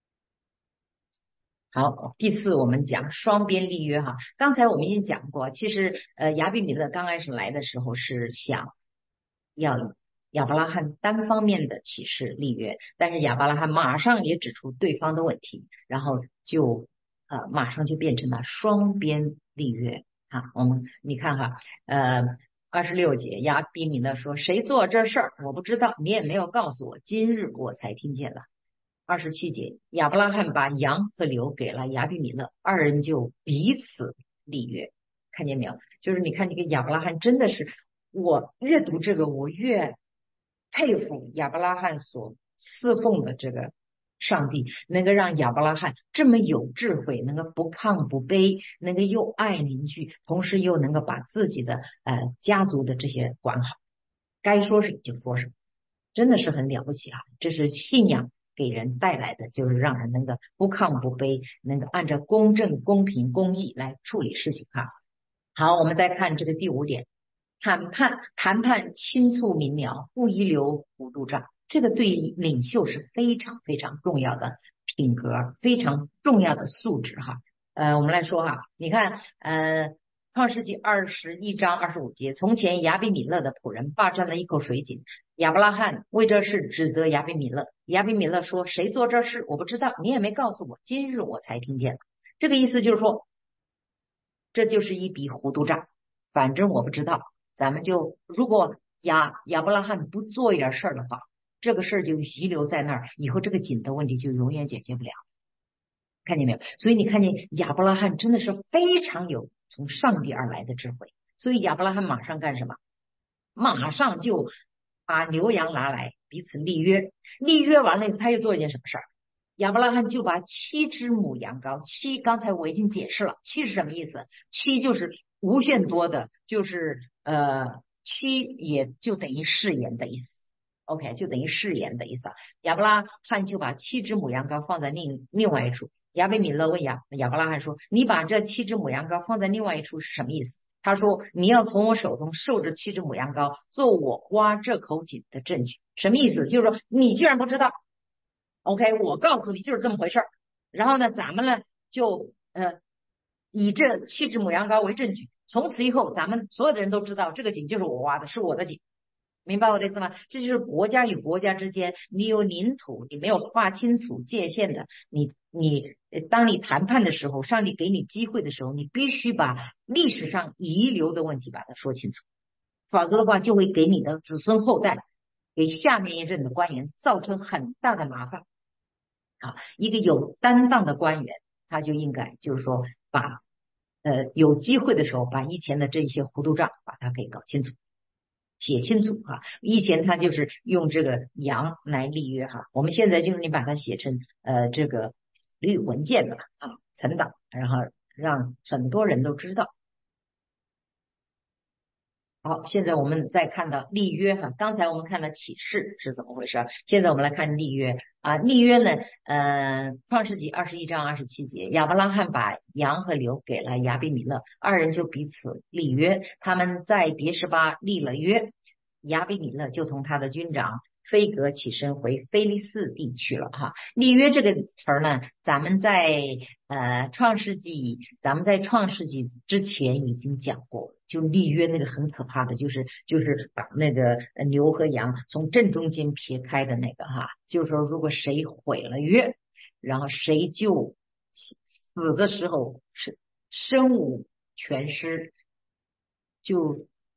A: 好，第四我们讲双边立约哈。刚才我们已经讲过，其实呃亚比米勒刚开始来的时候是想要亚伯拉罕单方面的启示立约，但是亚伯拉罕马上也指出对方的问题，然后就呃马上就变成了双边立约啊。我们你看哈，呃二十六节亚比米勒说：“谁做这事儿我不知道，你也没有告诉我，今日我才听见了。”二十七节，亚伯拉罕把羊和牛给了亚比米勒，二人就彼此立约。看见没有？就是你看这个亚伯拉罕真的是，我越读这个，我越佩服亚伯拉罕所侍奉的这个上帝，能够让亚伯拉罕这么有智慧，能够不亢不卑，能够又爱邻居，同时又能够把自己的呃家族的这些管好，该说什么就说什么，真的是很了不起啊！这是信仰给人带来的，就是让人能够不亢不卑，能够按照公正、公平、公义来处理事情哈。好，我们再看这个第五点，谈判谈判清楚明了，不遗留糊涂账。这个对于领袖是非常非常重要的品格，非常重要的素质哈。呃，我们来说哈，你看，呃，创世纪二十一章二十五节，从前亚比米勒的仆人霸占了一口水井，亚伯拉罕为这事指责亚比米勒，亚比米勒说：“谁做这事？我不知道，你也没告诉我，今日我才听见。”这个意思就是说，这就是一笔糊涂账，反正我不知道，咱们就如果亚亚伯拉罕不做一点事儿的话，这个事儿就遗留在那儿，以后这个井的问题就永远解决不了。看见没有？所以你看见亚伯拉罕真的是非常有从上帝而来的智慧，所以亚伯拉罕马上干什么？马上就把牛羊拿来彼此立约，立约完了以后，他又做一件什么事儿？亚伯拉罕就把七只母羊羔，七刚才我已经解释了，七是什么意思？七就是无限多的，就是呃，七也就等于誓言的意思。OK，就等于誓言的意思。亚伯拉罕就把七只母羊羔放在另另外一处。亚比米勒问亚亚伯拉罕说：“你把这七只母羊羔放在另外一处是什么意思？”他说：“你要从我手中受这七只母羊羔，做我挖这口井的证据。”什么意思？就是说你居然不知道。OK，我告诉你就是这么回事儿。然后呢，咱们呢就呃以这七只母羊羔为证据，从此以后咱们所有的人都知道这个井就是我挖的，是我的井。明白我的意思吗？这就是国家与国家之间，你有领土，你没有划清楚界限的，你你当你谈判的时候，上帝给你机会的时候，你必须把历史上遗留的问题把它说清楚，否则的话就会给你的子孙后代，给下面一任的官员造成很大的麻烦啊。一个有担当的官员，他就应该就是说把呃有机会的时候，把以前的这些糊涂账把它给搞清楚。写清楚哈，以前他就是用这个羊来立约哈，我们现在就是你把它写成呃这个律文件了啊，存档，然后让很多人都知道。好，现在我们再看到立约哈，刚才我们看了启示是怎么回事，现在我们来看立约啊。立约呢，呃，创世纪二十一章二十七节，亚伯拉罕把羊和牛给了亚比米勒，二人就彼此立约，他们在别是巴立了约，亚比米勒就同他的军长菲格起身回菲利斯地去了哈。立约这个词儿呢，咱们在呃创世纪，咱们在创世纪之前已经讲过，就立约那个很可怕的，就是就是把那个牛和羊从正中间撇开的那个哈，就是说如果谁毁了约，然后谁就死的时候是身无全尸，就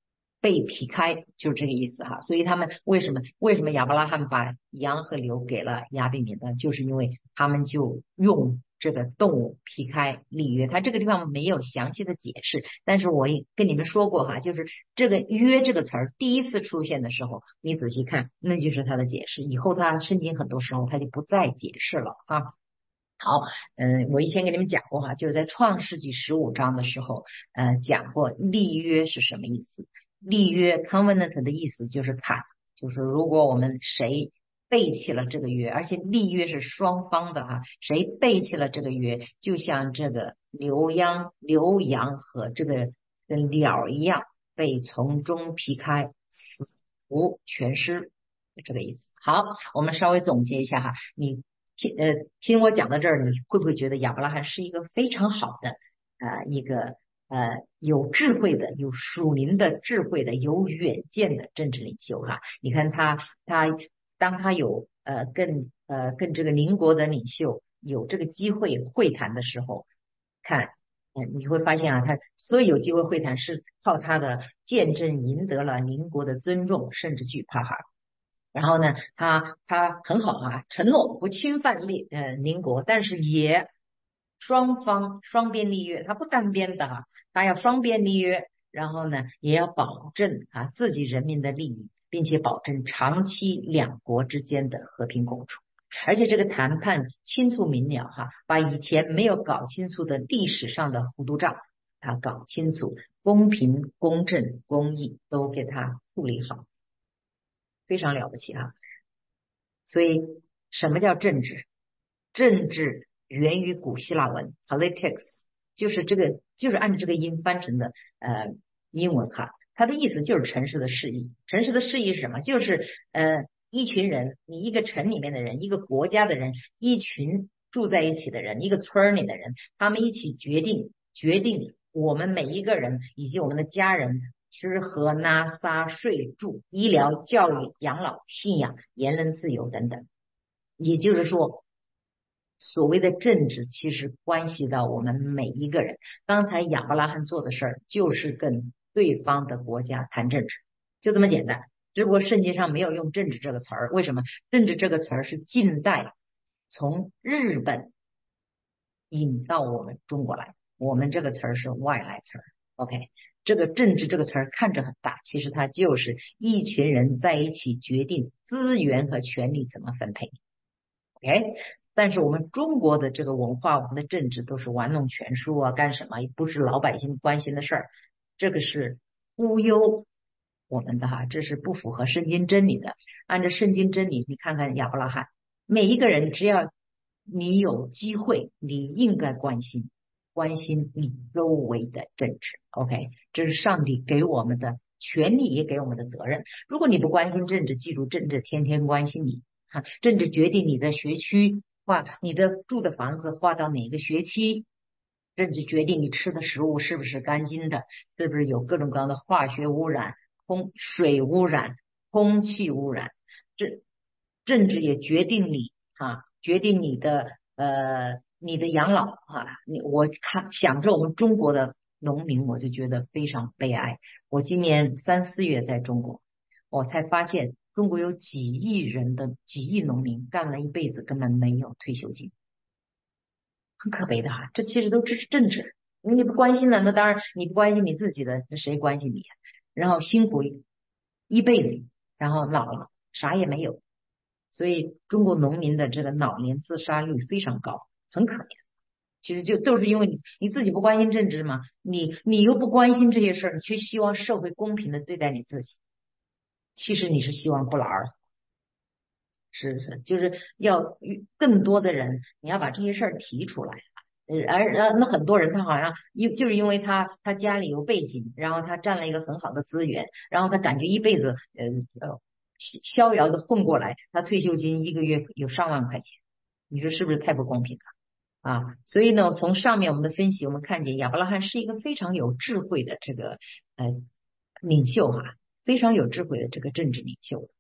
A: 被劈开，就是这个意思哈。所以他们为什么为什么亚伯拉罕把羊和牛给了亚比米呢？就是因为他们就用这个动物劈开立约。他这个地方没有详细的解释，但是我也跟你们说过哈，就是这个约这个词儿第一次出现的时候，你仔细看，那就是它的解释。以后他圣经很多时候他就不再解释了啊。好，嗯，我以前给你们讲过哈，就是在创世纪十五章的时候，呃，讲过立约是什么意思。立约 covenant 的意思就是砍，就是如果我们谁背弃了这个约，而且立约是双方的哈，谁背弃了这个约，就像这个牛羊、牛羊和这个跟鸟一样，被从中劈开，死无全尸，这个意思。好，我们稍微总结一下哈，你。听呃，听我讲到这儿，你会不会觉得亚伯拉罕是一个非常好的呃一个呃有智慧的、有属灵的智慧的、有远见的政治领袖哈？你看他他当他有呃跟呃跟这个邻国的领袖有这个机会会谈的时候，看。嗯，你会发现啊，他所以有机会会谈是靠他的见证赢得了邻国的尊重，甚至惧怕哈。然后呢，他他很好啊，承诺不侵犯立呃邻国，但是也双方双边立约，他不单边的哈，他要双边立约，然后呢也要保证啊自己人民的利益，并且保证长期两国之间的和平共处。而且这个谈判清楚明了哈，把以前没有搞清楚的历史上的糊涂账，他搞清楚，公平、公正、公义都给他处理好。非常了不起啊！所以什么叫政治？政治源于古希腊文 politics， 就是这个就是按照这个音翻成的呃英文哈，它的意思就是城市的示意。城市的示意是什么？就是呃一群人，你一个城里面的人，一个国家的人，一群住在一起的人，一个村里的人，他们一起决定决定我们每一个人以及我们的家人吃喝拉撒睡住医疗教育养老信仰言论自由等等。也就是说，所谓的政治其实关系到我们每一个人。刚才亚伯拉罕做的事儿就是跟对方的国家谈政治，就这么简单。只不过圣经上没有用政治这个词儿，为什么？政治这个词儿是近代从日本引到我们中国来，我们这个词儿是外来词儿。OK， 这个政治这个词儿看着很大，其实它就是一群人在一起决定资源和权力怎么分配。OK， 但是我们中国的这个文化，我们的政治都是玩弄权术啊，干什么？不是老百姓关心的事儿，这个是忽悠我们的哈，这是不符合圣经真理的。按照圣经真理，你看看亚伯拉罕，每一个人只要你有机会，你应该关心关心你周围的政治。OK， 这是上帝给我们的权利，也给我们的责任。如果你不关心政治，记住政治天天关心你。啊，政治决定你的学区划，你的住的房子划到哪个学区，政治决定你吃的食物是不是干净的，是不是有各种各样的化学污染、空水污染、空气污染。这政治也决定你啊，决定你的呃你的养老啊。你我看想着我们中国的农民，我就觉得非常悲哀。我今年三四月在中国，我才发现。中国有几亿人的几亿农民干了一辈子根本没有退休金，很可悲的哈。这其实都是政治，你不关心了，那当然你不关心你自己的，那谁关心你？然后辛苦一辈子，然后老了啥也没有，所以中国农民的这个老年自杀率非常高，很可怜。其实就都是因为你你自己不关心政治嘛，你你又不关心这些事儿，你却希望社会公平的对待你自己。其实你是希望不劳而获，是不是？就是要更多的人，你要把这些事儿提出来。而呃，那很多人他好像因就是因为他他家里有背景，然后他占了一个很好的资源，然后他感觉一辈子呃呃逍遥的混过来，他退休金一个月有上万块钱，你说是不是太不公平了啊？所以呢，从上面我们的分析，我们看见亚伯拉罕是一个非常有智慧的这个呃领袖哈、啊，非常有智慧的这个政治领袖。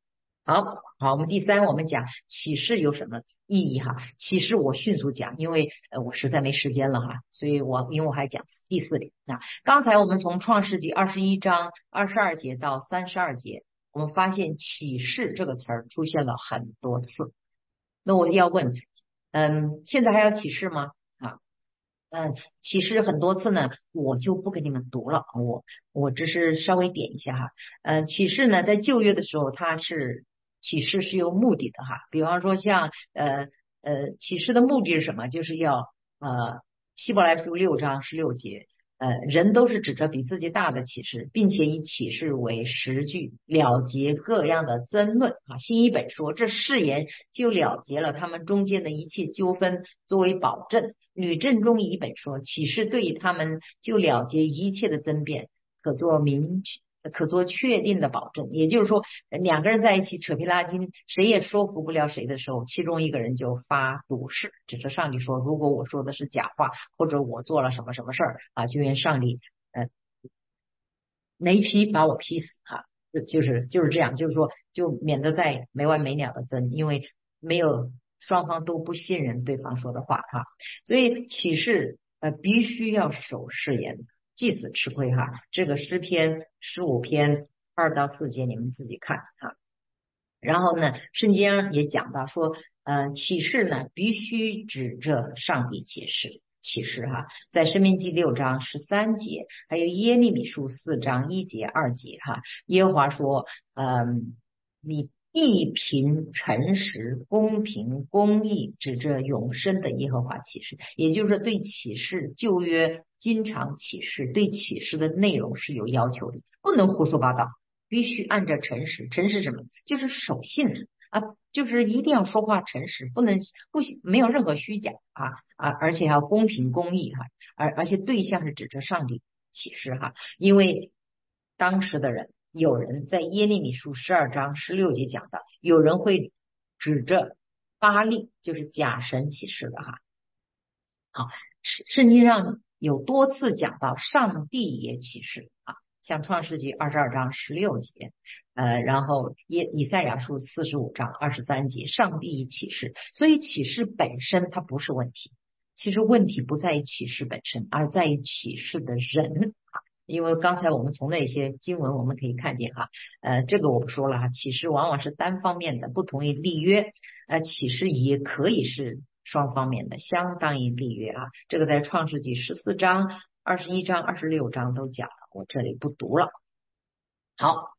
A: 好好，我们第三，我们讲启示有什么意义哈？启示我迅速讲，因为呃我实在没时间了哈，所以我因为我还讲第四点。那刚才我们从创世纪二十一章二十二节到三十二节，我们发现启示这个词儿出现了很多次。那我要问，嗯，现在还要启示吗？啊？嗯，启示很多次呢，我就不给你们读了，我我只是稍微点一下哈。呃，启示呢，在旧约的时候，它是启示是有目的的哈。比方说像呃呃，启示的目的是什么？就是要呃，希伯来书六章十六节，呃，人都是指着比自己大的启示，并且以启示为实据，了结各样的争论啊。新一本说，这誓言就了结了他们中间的一切纠纷，作为保证。吕正中译本说，启示对于他们就了结一切的争辩，可做明确。可做确定的保证，也就是说，两个人在一起扯皮拉筋，谁也说服不了谁的时候，其中一个人就发毒誓，指着上帝说：“如果我说的是假话，或者我做了什么什么事儿啊，就愿上帝呃雷劈把我劈死啊！”就是就是这样，就是说，就免得再没完没了的争，因为没有双方都不信任对方说的话哈，所以启示呃必须要守誓言，祭司吃亏哈。这个诗篇十五篇二到四节你们自己看哈。然后呢，圣经也讲到说，呃，启示呢必须指着上帝启示。启示哈，在申命记六章十三节，还有耶利米书四章一节二节哈，耶和华说，嗯，你必凭诚实、公平、公义，指着永生的耶和华启示。也就是说，对启示旧约经常启示，对启示的内容是有要求的，不能胡说八道。必须按照诚实，诚实什么？就是守信啊，就是一定要说话诚实，不能不没有任何虚假啊啊，而且要公平公义哈，而而且对象是指着上帝启示哈，因为当时的人有人在耶利米书十二章十六节讲的，有人会指着巴利就是假神启示的哈。好，圣圣经上有多次讲到上帝也启示啊。像创世纪二十二章十六节，呃，然后耶以赛亚书四十五章二十三节，上帝启示，所以启示本身它不是问题，其实问题不在于启示本身，而在于启示的人啊。因为刚才我们从那些经文我们可以看见哈，呃，这个我不说了哈，启示往往是单方面的，不同于立约，呃，启示也可以是双方面的，相当于立约啊。这个在创世纪十四章、二十一章、二十六章都讲了，我这里不读了。好，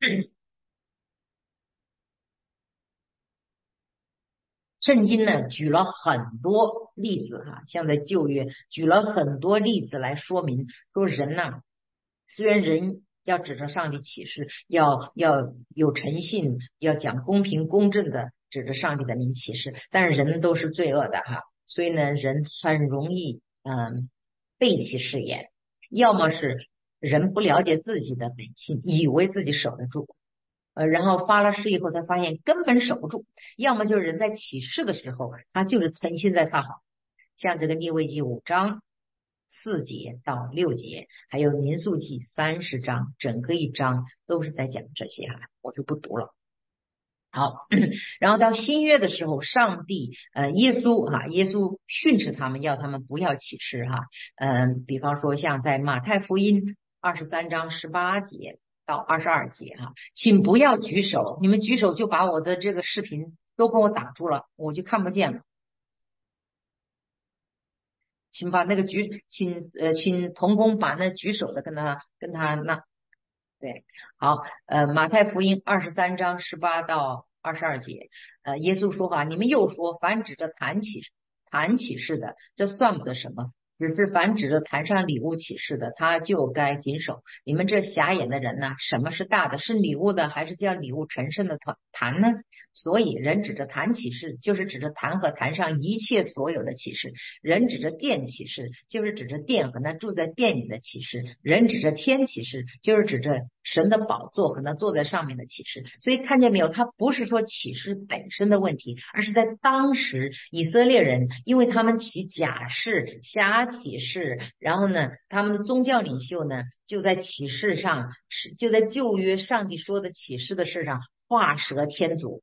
A: 圣经呢举了很多例子哈，像在旧约举了很多例子来说明说人呐、虽然人要指着上帝启示，要要有诚信，要讲公平公正的指着上帝的名启示，但是人都是罪恶的哈，所以呢，人很容易嗯背弃誓言，要么是人不了解自己的本性，以为自己守得住，呃，然后发了誓以后才发现根本守不住，要么就是人在起誓的时候，他就是诚心在撒谎，像这个利未记五章四节到六节，还有民数记三十章，整个一章都是在讲这些哈，我就不读了。好，然后到新约的时候，上帝呃耶稣哈，耶稣训斥他们，要他们不要起誓哈，嗯，比方说像在马太福音二十三章十八节到二十二节哈，请不要举手，你们举手就把我的这个视频都给我挡住了，我就看不见了。请把那个举，请呃，请童工把那举手的跟他跟他那对，好，呃，马太福音二十三章十八到二十二节，呃，耶稣说话，你们又说，凡指着坛起坛起誓的，这算不得什么；只是凡指着坛上礼物起誓的，他就该谨守。你们这瞎眼的人呢，什么是大的？是礼物的，还是叫礼物成圣的坛坛呢？所以人指着坛起誓，就是指着坛和坛上一切所有的启示；人指着殿起誓，就是指着殿和那住在殿里的启示；人指着天启示，就是指着神的宝座和那坐在上面的启示。所以看见没有，它不是说启示本身的问题，而是在当时以色列人，因为他们起假誓、瞎启示，然后呢，他们的宗教领袖呢，就在启示上，就在旧约上帝说的启示的事上画蛇添足。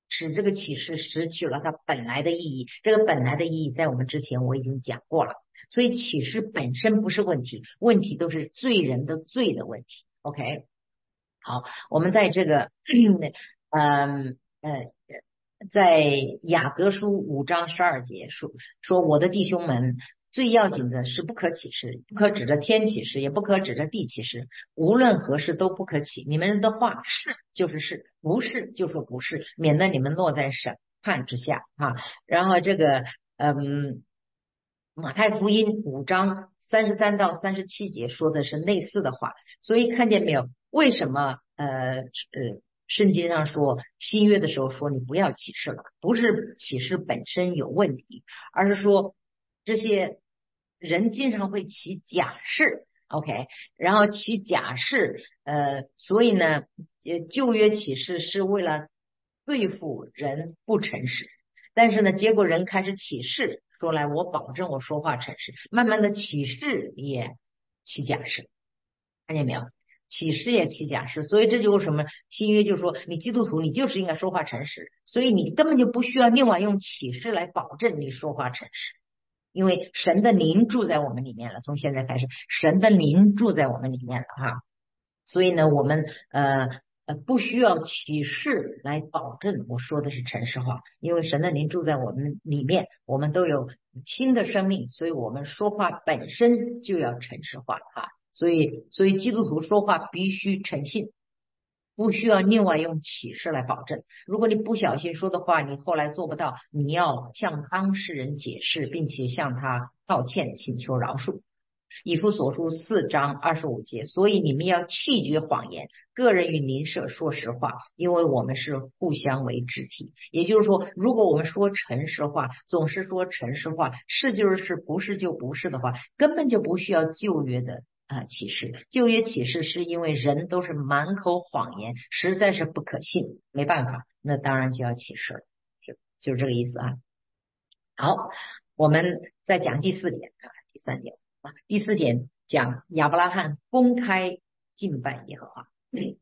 A: 使这个启示失去了它本来的意义。这个本来的意义在我们之前我已经讲过了，所以启示本身不是问题，问题都是罪人的罪的问题。OK， 好，我们在这个嗯呃在雅各书五章十二节说说我的弟兄们，最要紧的是不可起誓，不可指着天起誓，也不可指着地起誓，无论何事都不可起。你们的话是就是是，不是就说不是，免得你们落在审判之下啊。然后这个嗯，马太福音五章三十三到三十七节说的是类似的话，所以看见没有？为什么呃呃？圣经上说新约的时候说你不要起誓了，不是起誓本身有问题，而是说这些人经常会起假誓 ，OK， 然后起假誓，呃，所以呢，旧约起誓是为了对付人不诚实，但是呢，结果人开始起誓，说来我保证我说话诚实，慢慢的起誓也起假誓，看见没有？起誓也起假誓，所以这就是什么？新约就说你基督徒你就是应该说话诚实，所以你根本就不需要另外用起誓来保证你说话诚实，因为神的灵住在我们里面了。从现在开始，神的灵住在我们里面了哈，所以呢，我们呃呃不需要起誓来保证我说的是诚实话，因为神的灵住在我们里面，我们都有新的生命，所以我们说话本身就要诚实话哈。所以，所以基督徒说话必须诚信，不需要另外用启示来保证。如果你不小心说的话，你后来做不到，你要向当事人解释，并且向他道歉，请求饶恕。以弗所书四章二十五节，所以你们要弃绝谎言，个人与邻舍说实话，因为我们是互相为肢体。也就是说，如果我们说诚实话，总是说诚实话，是就是是，不是就不是的话，根本就不需要旧约的啊、呃、启示。旧约启示是因为人都是满口谎言，实在是不可信，没办法，那当然就要启示了，是就是这个意思啊。好，我们再讲第四点啊，第三点。第四点讲亚伯拉罕公开敬拜耶和华。嗯、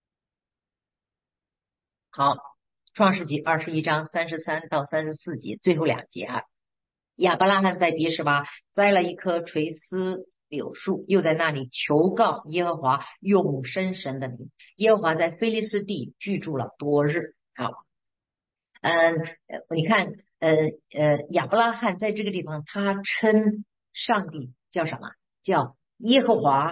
A: 好，创世纪二十一章三十三到三十四节最后两节啊，亚伯拉罕在别是巴栽了一棵垂丝柳树，又在那里求告耶和华永生神的名。耶和华在非利士地居住了多日。好，嗯，你看，呃呃，亚伯拉罕在这个地方，他称上帝叫什么？叫耶和华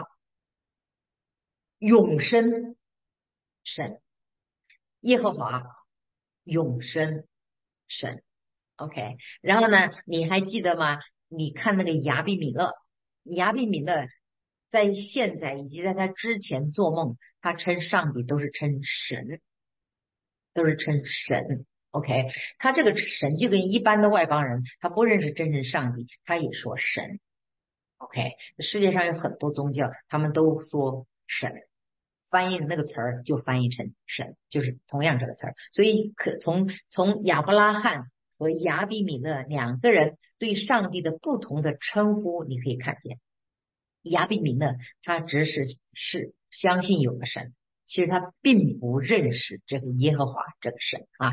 A: 永生神，耶和华永生神。OK，然后呢，你还记得吗？你看那个亚比米勒，亚比米勒在现在以及在他之前做梦，他称上帝都是称神，都是称神。OK，他这个神就跟一般的外邦人，他不认识真正上帝，他也说神。OK，世界上有很多宗教，他们都说神，翻译那个词儿就翻译成神，就是同样这个词儿。所以可从从亚伯拉罕和亚比米勒两个人对上帝的不同的称呼，你可以看见，亚比米勒他只是是相信有个神，其实他并不认识这个耶和华这个神啊。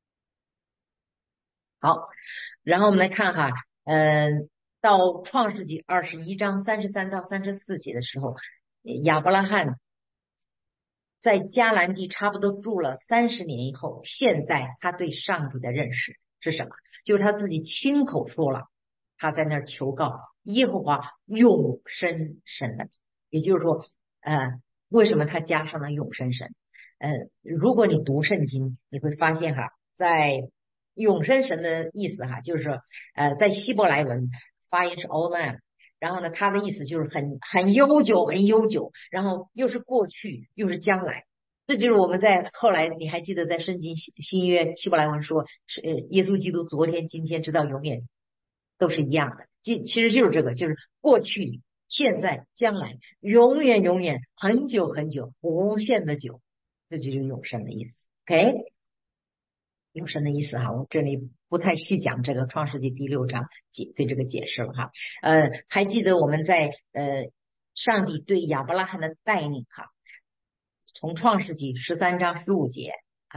A: 好，然后我们来看哈，嗯，到创世纪二十一章三十三到三十四节的时候，亚伯拉罕在迦南地差不多住了三十年以后，现在他对上帝的认识是什么？就是他自己亲口说了，他在那儿求告耶和华永生神的，也就是说，呃，为什么他加上了永生神？呃，如果你读圣经，你会发现哈，在永生神的意思哈，就是说，呃，在希伯来文发音是 olam，然后呢，它的意思就是很很悠久，很悠久，然后又是过去，又是将来。这就是我们在后来，你还记得在圣经新新约希伯来文说，是呃，耶稣基督昨天、今天直到永远都是一样的。其其实就是这个，就是过去、现在、将来，永远、永远，很久很久，无限的久，这就是永生的意思。OK。永生的意思哈，我这里不太细讲这个创世纪第六章解对这个解释了哈。呃，还记得我们在呃上帝对亚伯拉罕的带领哈，从创世纪十三章十五节啊，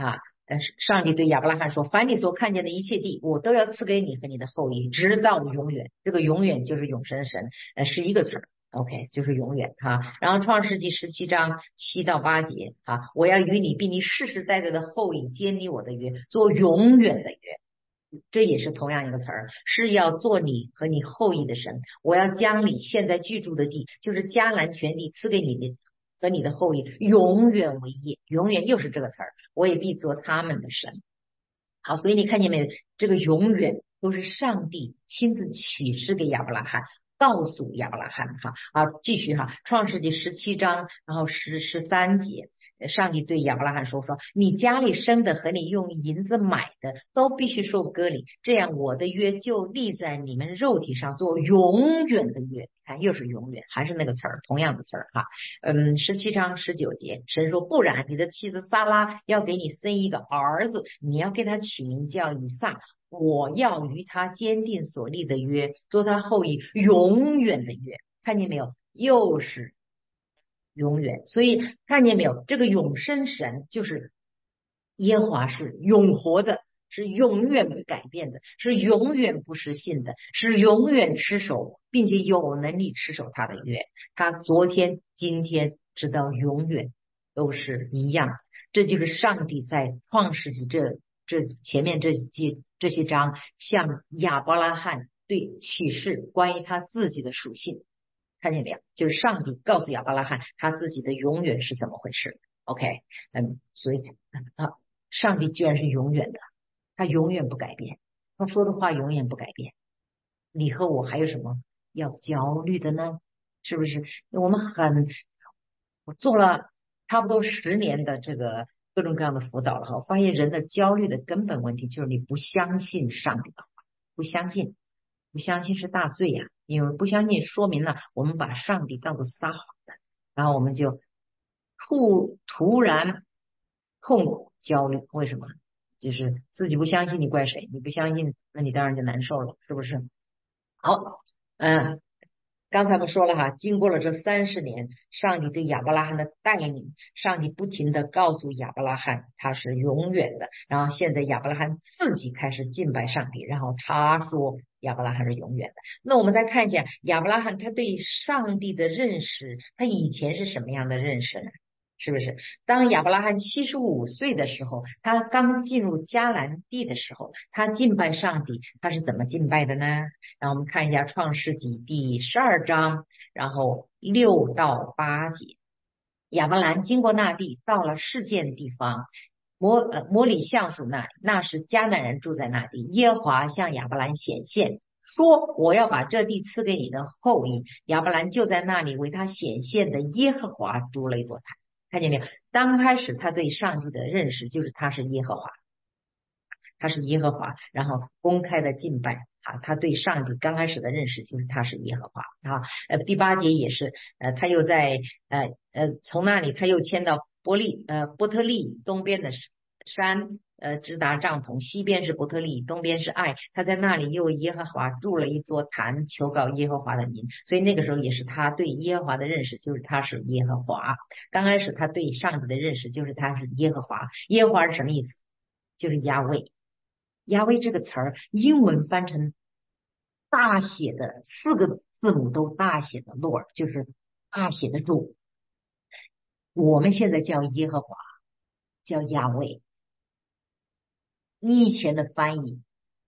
A: 呃，上帝对亚伯拉罕说，凡你所看见的一切地，我都要赐给你和你的后裔，直到永远。这个永远就是永生神，呃，是一个词儿。OK，就是永远哈。然后创世纪十七章七到八节啊，我要与你并你世世代代的后裔建立我的约，做永远的约。这也是同样一个词儿，是要做你和你后裔的神。我要将你现在居住的地，就是迦南全地，赐给你的和你的后裔，永远为业。永远又是这个词儿，我也必做他们的神。好，所以你看见没有？这个永远都是上帝亲自启示给亚伯拉罕，告诉亚伯拉罕哈。啊，继续哈，创世纪十七章，然后十十三节。上帝对亚伯拉罕说：“说你家里生的和你用银子买的都必须受割礼，这样我的约就立在你们肉体上，做永远的约。”看，又是永远，还是那个词儿，同样的词儿哈。嗯，十七章十九节，神说：“不然，你的妻子撒拉要给你生一个儿子，你要给他取名叫以撒。我要与他坚定所立的约，做他后裔永远的约。”看见没有？又是永远。所以看见没有？这个永生神就是耶和华，是永活的，是永远不改变的，是永远不失信的，是永远持守，并且有能力持守他的约。他昨天、今天直到永远都是一样。这就是上帝在创世纪这这前面这些这些章向亚伯拉罕对启示关于他自己的属性。看见没有？就是上帝告诉亚伯拉罕他自己的永远是怎么回事。OK， 嗯，所以啊，上帝居然是永远的，他永远不改变，他说的话永远不改变。你和我还有什么要焦虑的呢？是不是？我们很，我做了差不多十年的这个各种各样的辅导了哈，我发现人的焦虑的根本问题就是你不相信上帝的话，不相信。不相信是大罪呀、啊，因为不相信说明了我们把上帝当作撒谎的，然后我们就突突然痛苦焦虑。为什么？就是自己不相信，你怪谁？你不相信，那你当然就难受了，是不是？好，嗯，刚才我们说了哈，经过了这三十年，上帝对亚伯拉罕的带领，上帝不停的告诉亚伯拉罕他是永远的，然后现在亚伯拉罕自己开始敬拜上帝，然后他说亚伯拉罕是永远的。那我们再看一下亚伯拉罕他对上帝的认识，他以前是什么样的认识呢？是不是？当亚伯拉罕七十五岁的时候，他刚进入迦南地的时候，他敬拜上帝，他是怎么敬拜的呢？让我们看一下创世纪第十二章，然后六到八节。亚伯兰经过那地，到了示剑地方，摩呃摩里橡树那里，那时迦南人住在那地。耶和华向亚伯兰显现，说：“我要把这地赐给你的后裔。”亚伯兰就在那里为他显现的耶和华筑了一座坛。看见没有？刚开始他对上帝的认识就是他是耶和华，他是耶和华，然后公开的敬拜啊，他对上帝刚开始的认识就是他是耶和华啊。呃，第八节也是，呃，他又在呃呃从那里他又迁到伯利呃伯特利东边的山，呃直达帐篷，西边是伯特利，东边是爱，他在那里又为耶和华筑了一座坛，求告耶和华的名。所以那个时候也是他对耶和华的认识就是他是耶和华。刚开始他对上帝的认识就是他是耶和华。耶和华是什么意思？就是亚卫。亚威这个词儿，英文翻成大写的四个字母都大写的 Lord， 就是大写的主。我们现在叫耶和华，叫亚威。你以前的翻译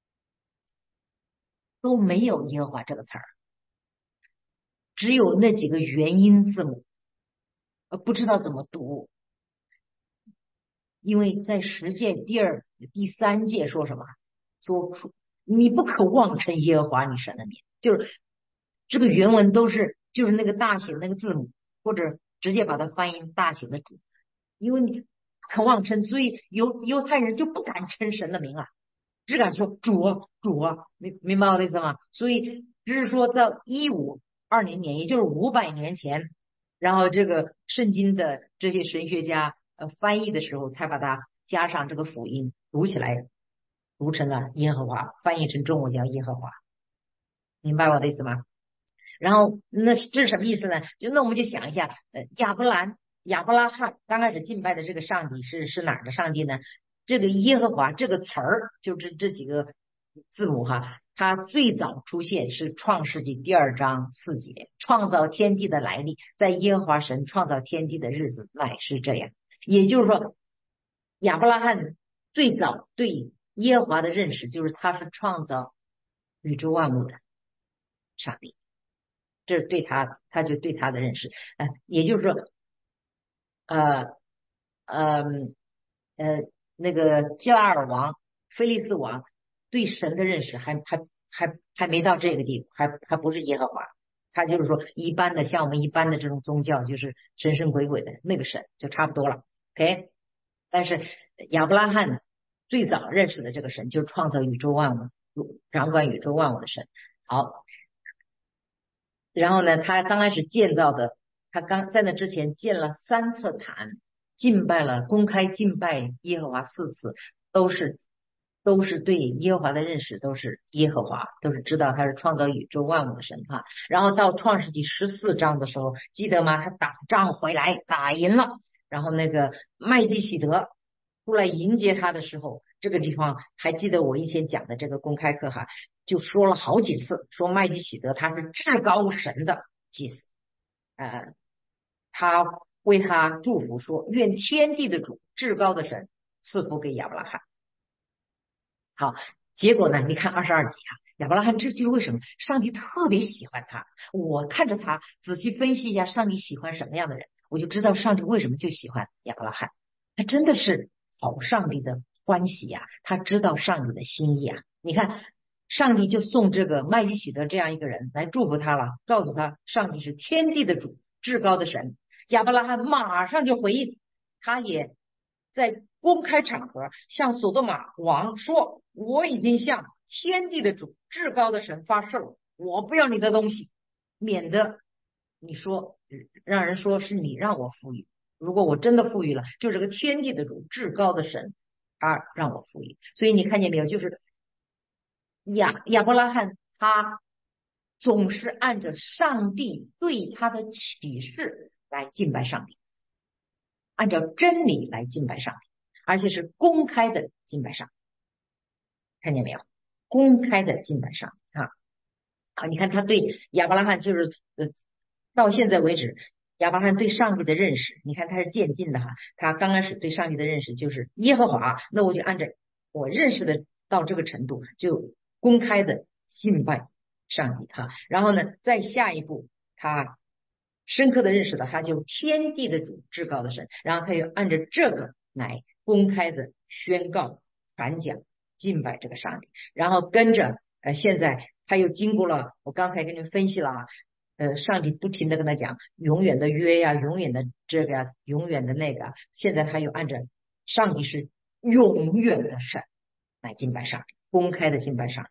A: 都没有耶和华这个词儿，只有那几个元音字母，呃，不知道怎么读。因为在十诫第二、第三诫说什么？说出你不可妄称耶和华你神的名，就是这个原文都是就是那个大写的那个字母，或者直接把它翻译大写的主，因为你不可妄称，所以犹犹太人就不敢称神的名啊，只敢说主啊主啊，明明白我的意思吗？所以只是说在一五二零年，也就是五百年前，然后这个圣经的这些神学家呃翻译的时候，才把它加上这个辅音，读起来读成了耶和华，翻译成中文叫耶和华，明白我的意思吗？然后那这是什么意思呢？就那我们就想一下，呃，亚伯兰、亚伯拉罕刚开始敬拜的这个上帝是是哪儿的上帝呢？ 这个耶和华这个词儿，就这这几个字母哈，它最早出现是创世纪第二章四节，创造天地的来历，在耶和华神创造天地的日子乃是这样。也就是说，亚伯拉罕最早对耶和华的认识，就是他是创造宇宙万物的上帝，这是对他，他就对他的认识。呃，也就是说，呃，呃，呃，那个基拉尔王、菲利斯王对神的认识还还还还没到这个地步，还还不是耶和华。他就是说，一般的像我们一般的这种宗教，就是神神鬼鬼的那个神就差不多了。OK，但是亚伯拉罕呢，最早认识的这个神就是创造宇宙万物、掌管宇宙万物的神。好，然后呢，他刚开始建造的，他刚在那之前建了三次坛，敬拜了，公开敬拜耶和华四次，都是都是对耶和华的认识，都是耶和华，都是知道他是创造宇宙万物的神哈。然后到创世纪十四章的时候，记得吗？他打仗回来，打赢了，然后那个麦基喜德出来迎接他的时候，这个地方还记得我以前讲的这个公开课哈，就说了好几次，说麦基喜德他是至高神的祭司，呃，他为他祝福说，愿天地的主至高的神赐福给亚伯拉罕。好，结果呢，你看二十二节啊，亚伯拉罕这就为什么上帝特别喜欢他？我看着他仔细分析一下，上帝喜欢什么样的人，我就知道上帝为什么就喜欢亚伯拉罕。他真的是讨上帝的欢喜呀、他知道上帝的心意啊。你看，上帝就送这个麦基喜德这样一个人来祝福他了，告诉他上帝是天地的主，至高的神。亚伯拉罕马上就回应，他也在公开场合向索多玛王说：“我已经向天地的主、至高的神发誓了，我不要你的东西，免得你说让人说是你让我富裕。如果我真的富裕了，就这个天地的主、至高的神，他让我富裕。所以你看见没有？就是亚亚伯拉罕他总是按着上帝对他的启示来敬拜上帝。”按照真理来敬拜上帝，而且是公开的敬拜上帝，看见没有？公开的敬拜上帝啊！啊，你看他对亚伯拉罕就是呃，到现在为止，亚伯拉罕对上帝的认识，你看他是渐进的哈。他刚开始对上帝的认识就是耶和华，那我就按照我认识的到这个程度，就公开的敬拜上帝哈。然后呢，再下一步，他深刻的认识到他就天地的主，至高的神，然后他又按照这个来公开的宣告、传讲、敬拜这个上帝，然后跟着呃，现在他又经过了我刚才跟你们分析了啊，呃，上帝不停的跟他讲永远的约呀、啊，永远的这个、啊，永远的那个、啊，现在他又按照上帝是永远的神来敬拜上帝，公开的敬拜上帝。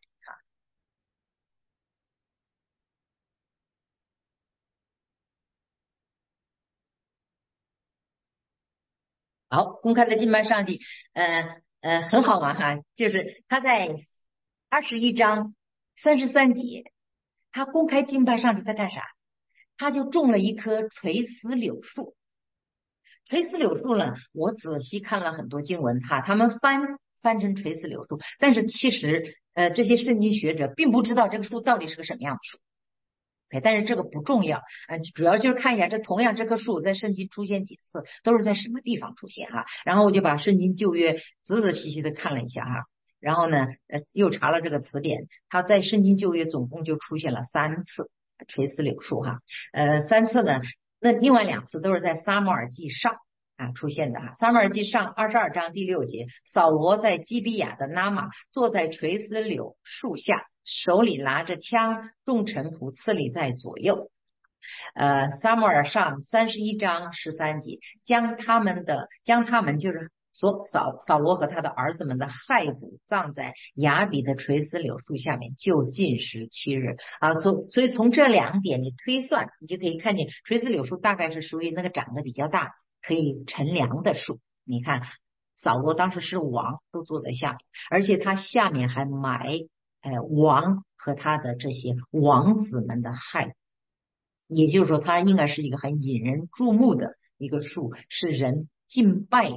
A: 好，公开的敬拜上帝，呃呃，很好玩哈，就是他在二十一章三十三节，他公开敬拜上帝，他干啥？他就种了一棵垂丝柳树。垂丝柳树呢，我仔细看了很多经文哈，他们翻翻成垂丝柳树，但是其实呃，这些圣经学者并不知道这个树到底是个什么样的树。OK，但是这个不重要，呃，主要就是看一下这同样这棵树在圣经出现几次，都是在什么地方出现哈。然后我就把圣经旧约仔仔细细的看了一下哈，然后呢，呃，又查了这个词典，它在圣经旧约总共就出现了三次垂丝柳树哈，呃，三次呢，那另外两次都是在撒母耳记上啊出现的哈。撒母耳记上二十二章第六节，扫罗在基比亚的拿玛坐在垂丝柳树下，手里拿着枪，众臣仆次立在左右。呃，撒母耳上三十一章十三节，将他们的将他们就是所扫扫罗和他的儿子们的骸骨葬在雅比的垂丝柳树下面，就禁食七日啊。所所以从这两点你推算，你就可以看见垂丝柳树大概是属于那个长得比较大，可以乘凉的树。你看，扫罗当时是王，都坐在下面，而且他下面还埋呃王和他的这些王子们的骸骨。也就是说，它应该是一个很引人注目的一个树，是人敬拜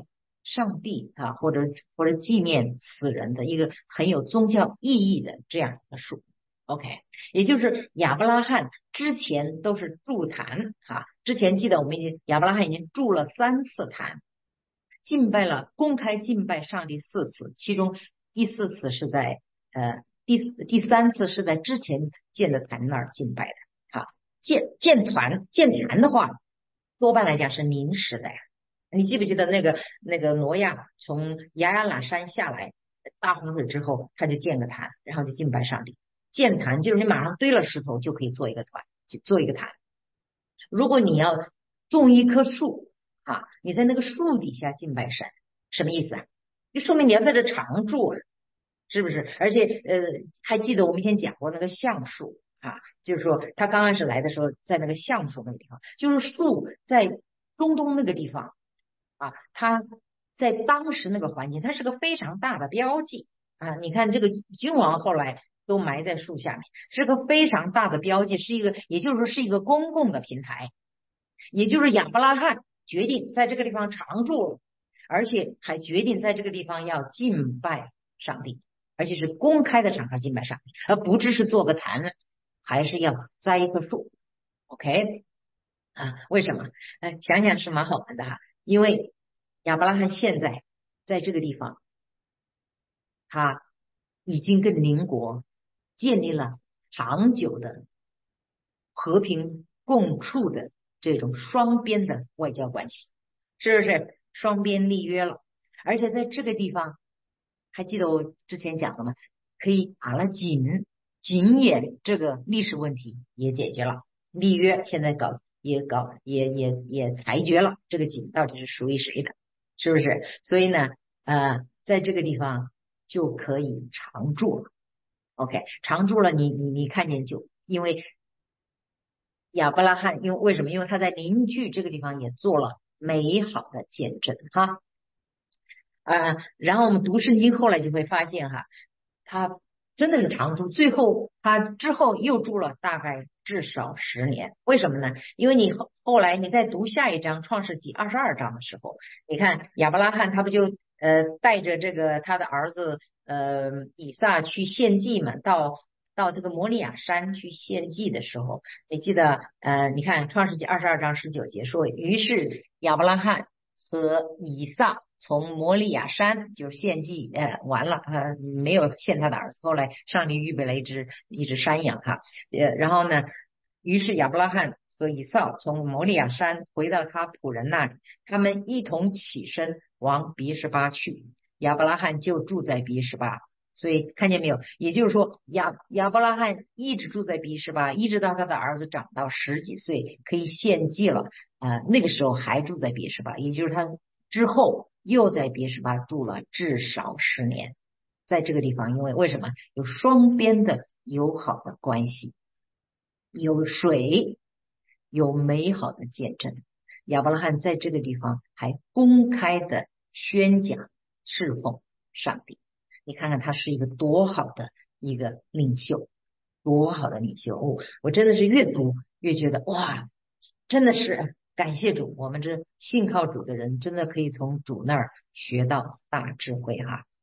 A: 上帝啊，或者或者纪念死人的一个很有宗教意义的这样的树。OK，也就是亚伯拉罕之前都是筑坛哈，之前记得我们已经亚伯拉罕已经筑了三次坛，敬拜了公开敬拜上帝四次，其中第四次是在呃第第三次是在之前建的坛那儿敬拜的啊。建建团建坛的话，多半来讲是临时的呀。你记不记得那个那个挪亚从亚亚拉山下来，大洪水之后，他就建个坛，然后就敬拜上帝。建坛就是你马上堆了石头就可以做一个团，就做一个坛。如果你要种一棵树啊，你在那个树底下敬拜神，什么意思啊？就说明你要在这常住啊，是不是？而且呃，还记得我们以前讲过那个橡树啊，就是说他刚开始来的时候，在那个橡树那个地方，就是树在中东那个地方啊，它在当时那个环境，它是个非常大的标记啊。你看这个君王后来都埋在树下面，是个非常大的标记，是一个，也就是说是一个公共的平台。也就是亚伯拉罕决定在这个地方常住了，而且还决定在这个地方要敬拜上帝，而且是公开的场合敬拜上帝，而不只是做个坛，还是要栽一棵树。OK 啊？为什么？哎，想想是蛮好玩的哈。因为亚伯拉罕现在在这个地方，他已经跟邻国建立了长久的和平共处的这种双边的外交关系，是不是双边立约了？而且在这个地方，还记得我之前讲的吗？可以打了井，井眼这个历史问题也解决了，立约现在搞也搞也也也裁决了，这个井到底是属于谁的，是不是？所以呢，呃，在这个地方就可以常住了。OK，常住了你，你你看见就因为亚伯拉罕，因为为什么？因为他在邻居这个地方也做了美好的见证哈啊。然后我们读圣经后来就会发现哈，他真的是常住，最后他之后又住了大概至少十年。为什么呢？因为你后后来你在读下一章创世纪二十二章的时候，你看亚伯拉罕他不就呃带着这个他的儿子呃以撒去献祭嘛，到到这个摩利亚山去献祭的时候，你记得呃你看创世纪二十二章十九节说，于是亚伯拉罕和以撒从摩利亚山就是献祭，呃，完了，呃，没有献他的儿子。后来上帝预备了一只一只山羊哈，呃，然后呢，于是亚伯拉罕和以扫从摩利亚山回到他仆人那里，他们一同起身往别是巴去，亚伯拉罕就住在别是巴。所以看见没有？也就是说，亚亚伯拉罕一直住在比什巴，一直到他的儿子长到十几岁可以献祭了，呃，那个时候还住在比什巴，也就是他之后又在别是巴住了至少十年。在这个地方，因为为什么有双边的友好的关系，有水，有美好的见证。亚伯拉罕在这个地方还公开的宣讲侍奉上帝。你看看他是一个多好的一个领袖，多好的领袖哦！我真的是越读越觉得哇，真的是感谢主，我们这信靠主的人真的可以从主那儿学到大智慧哈。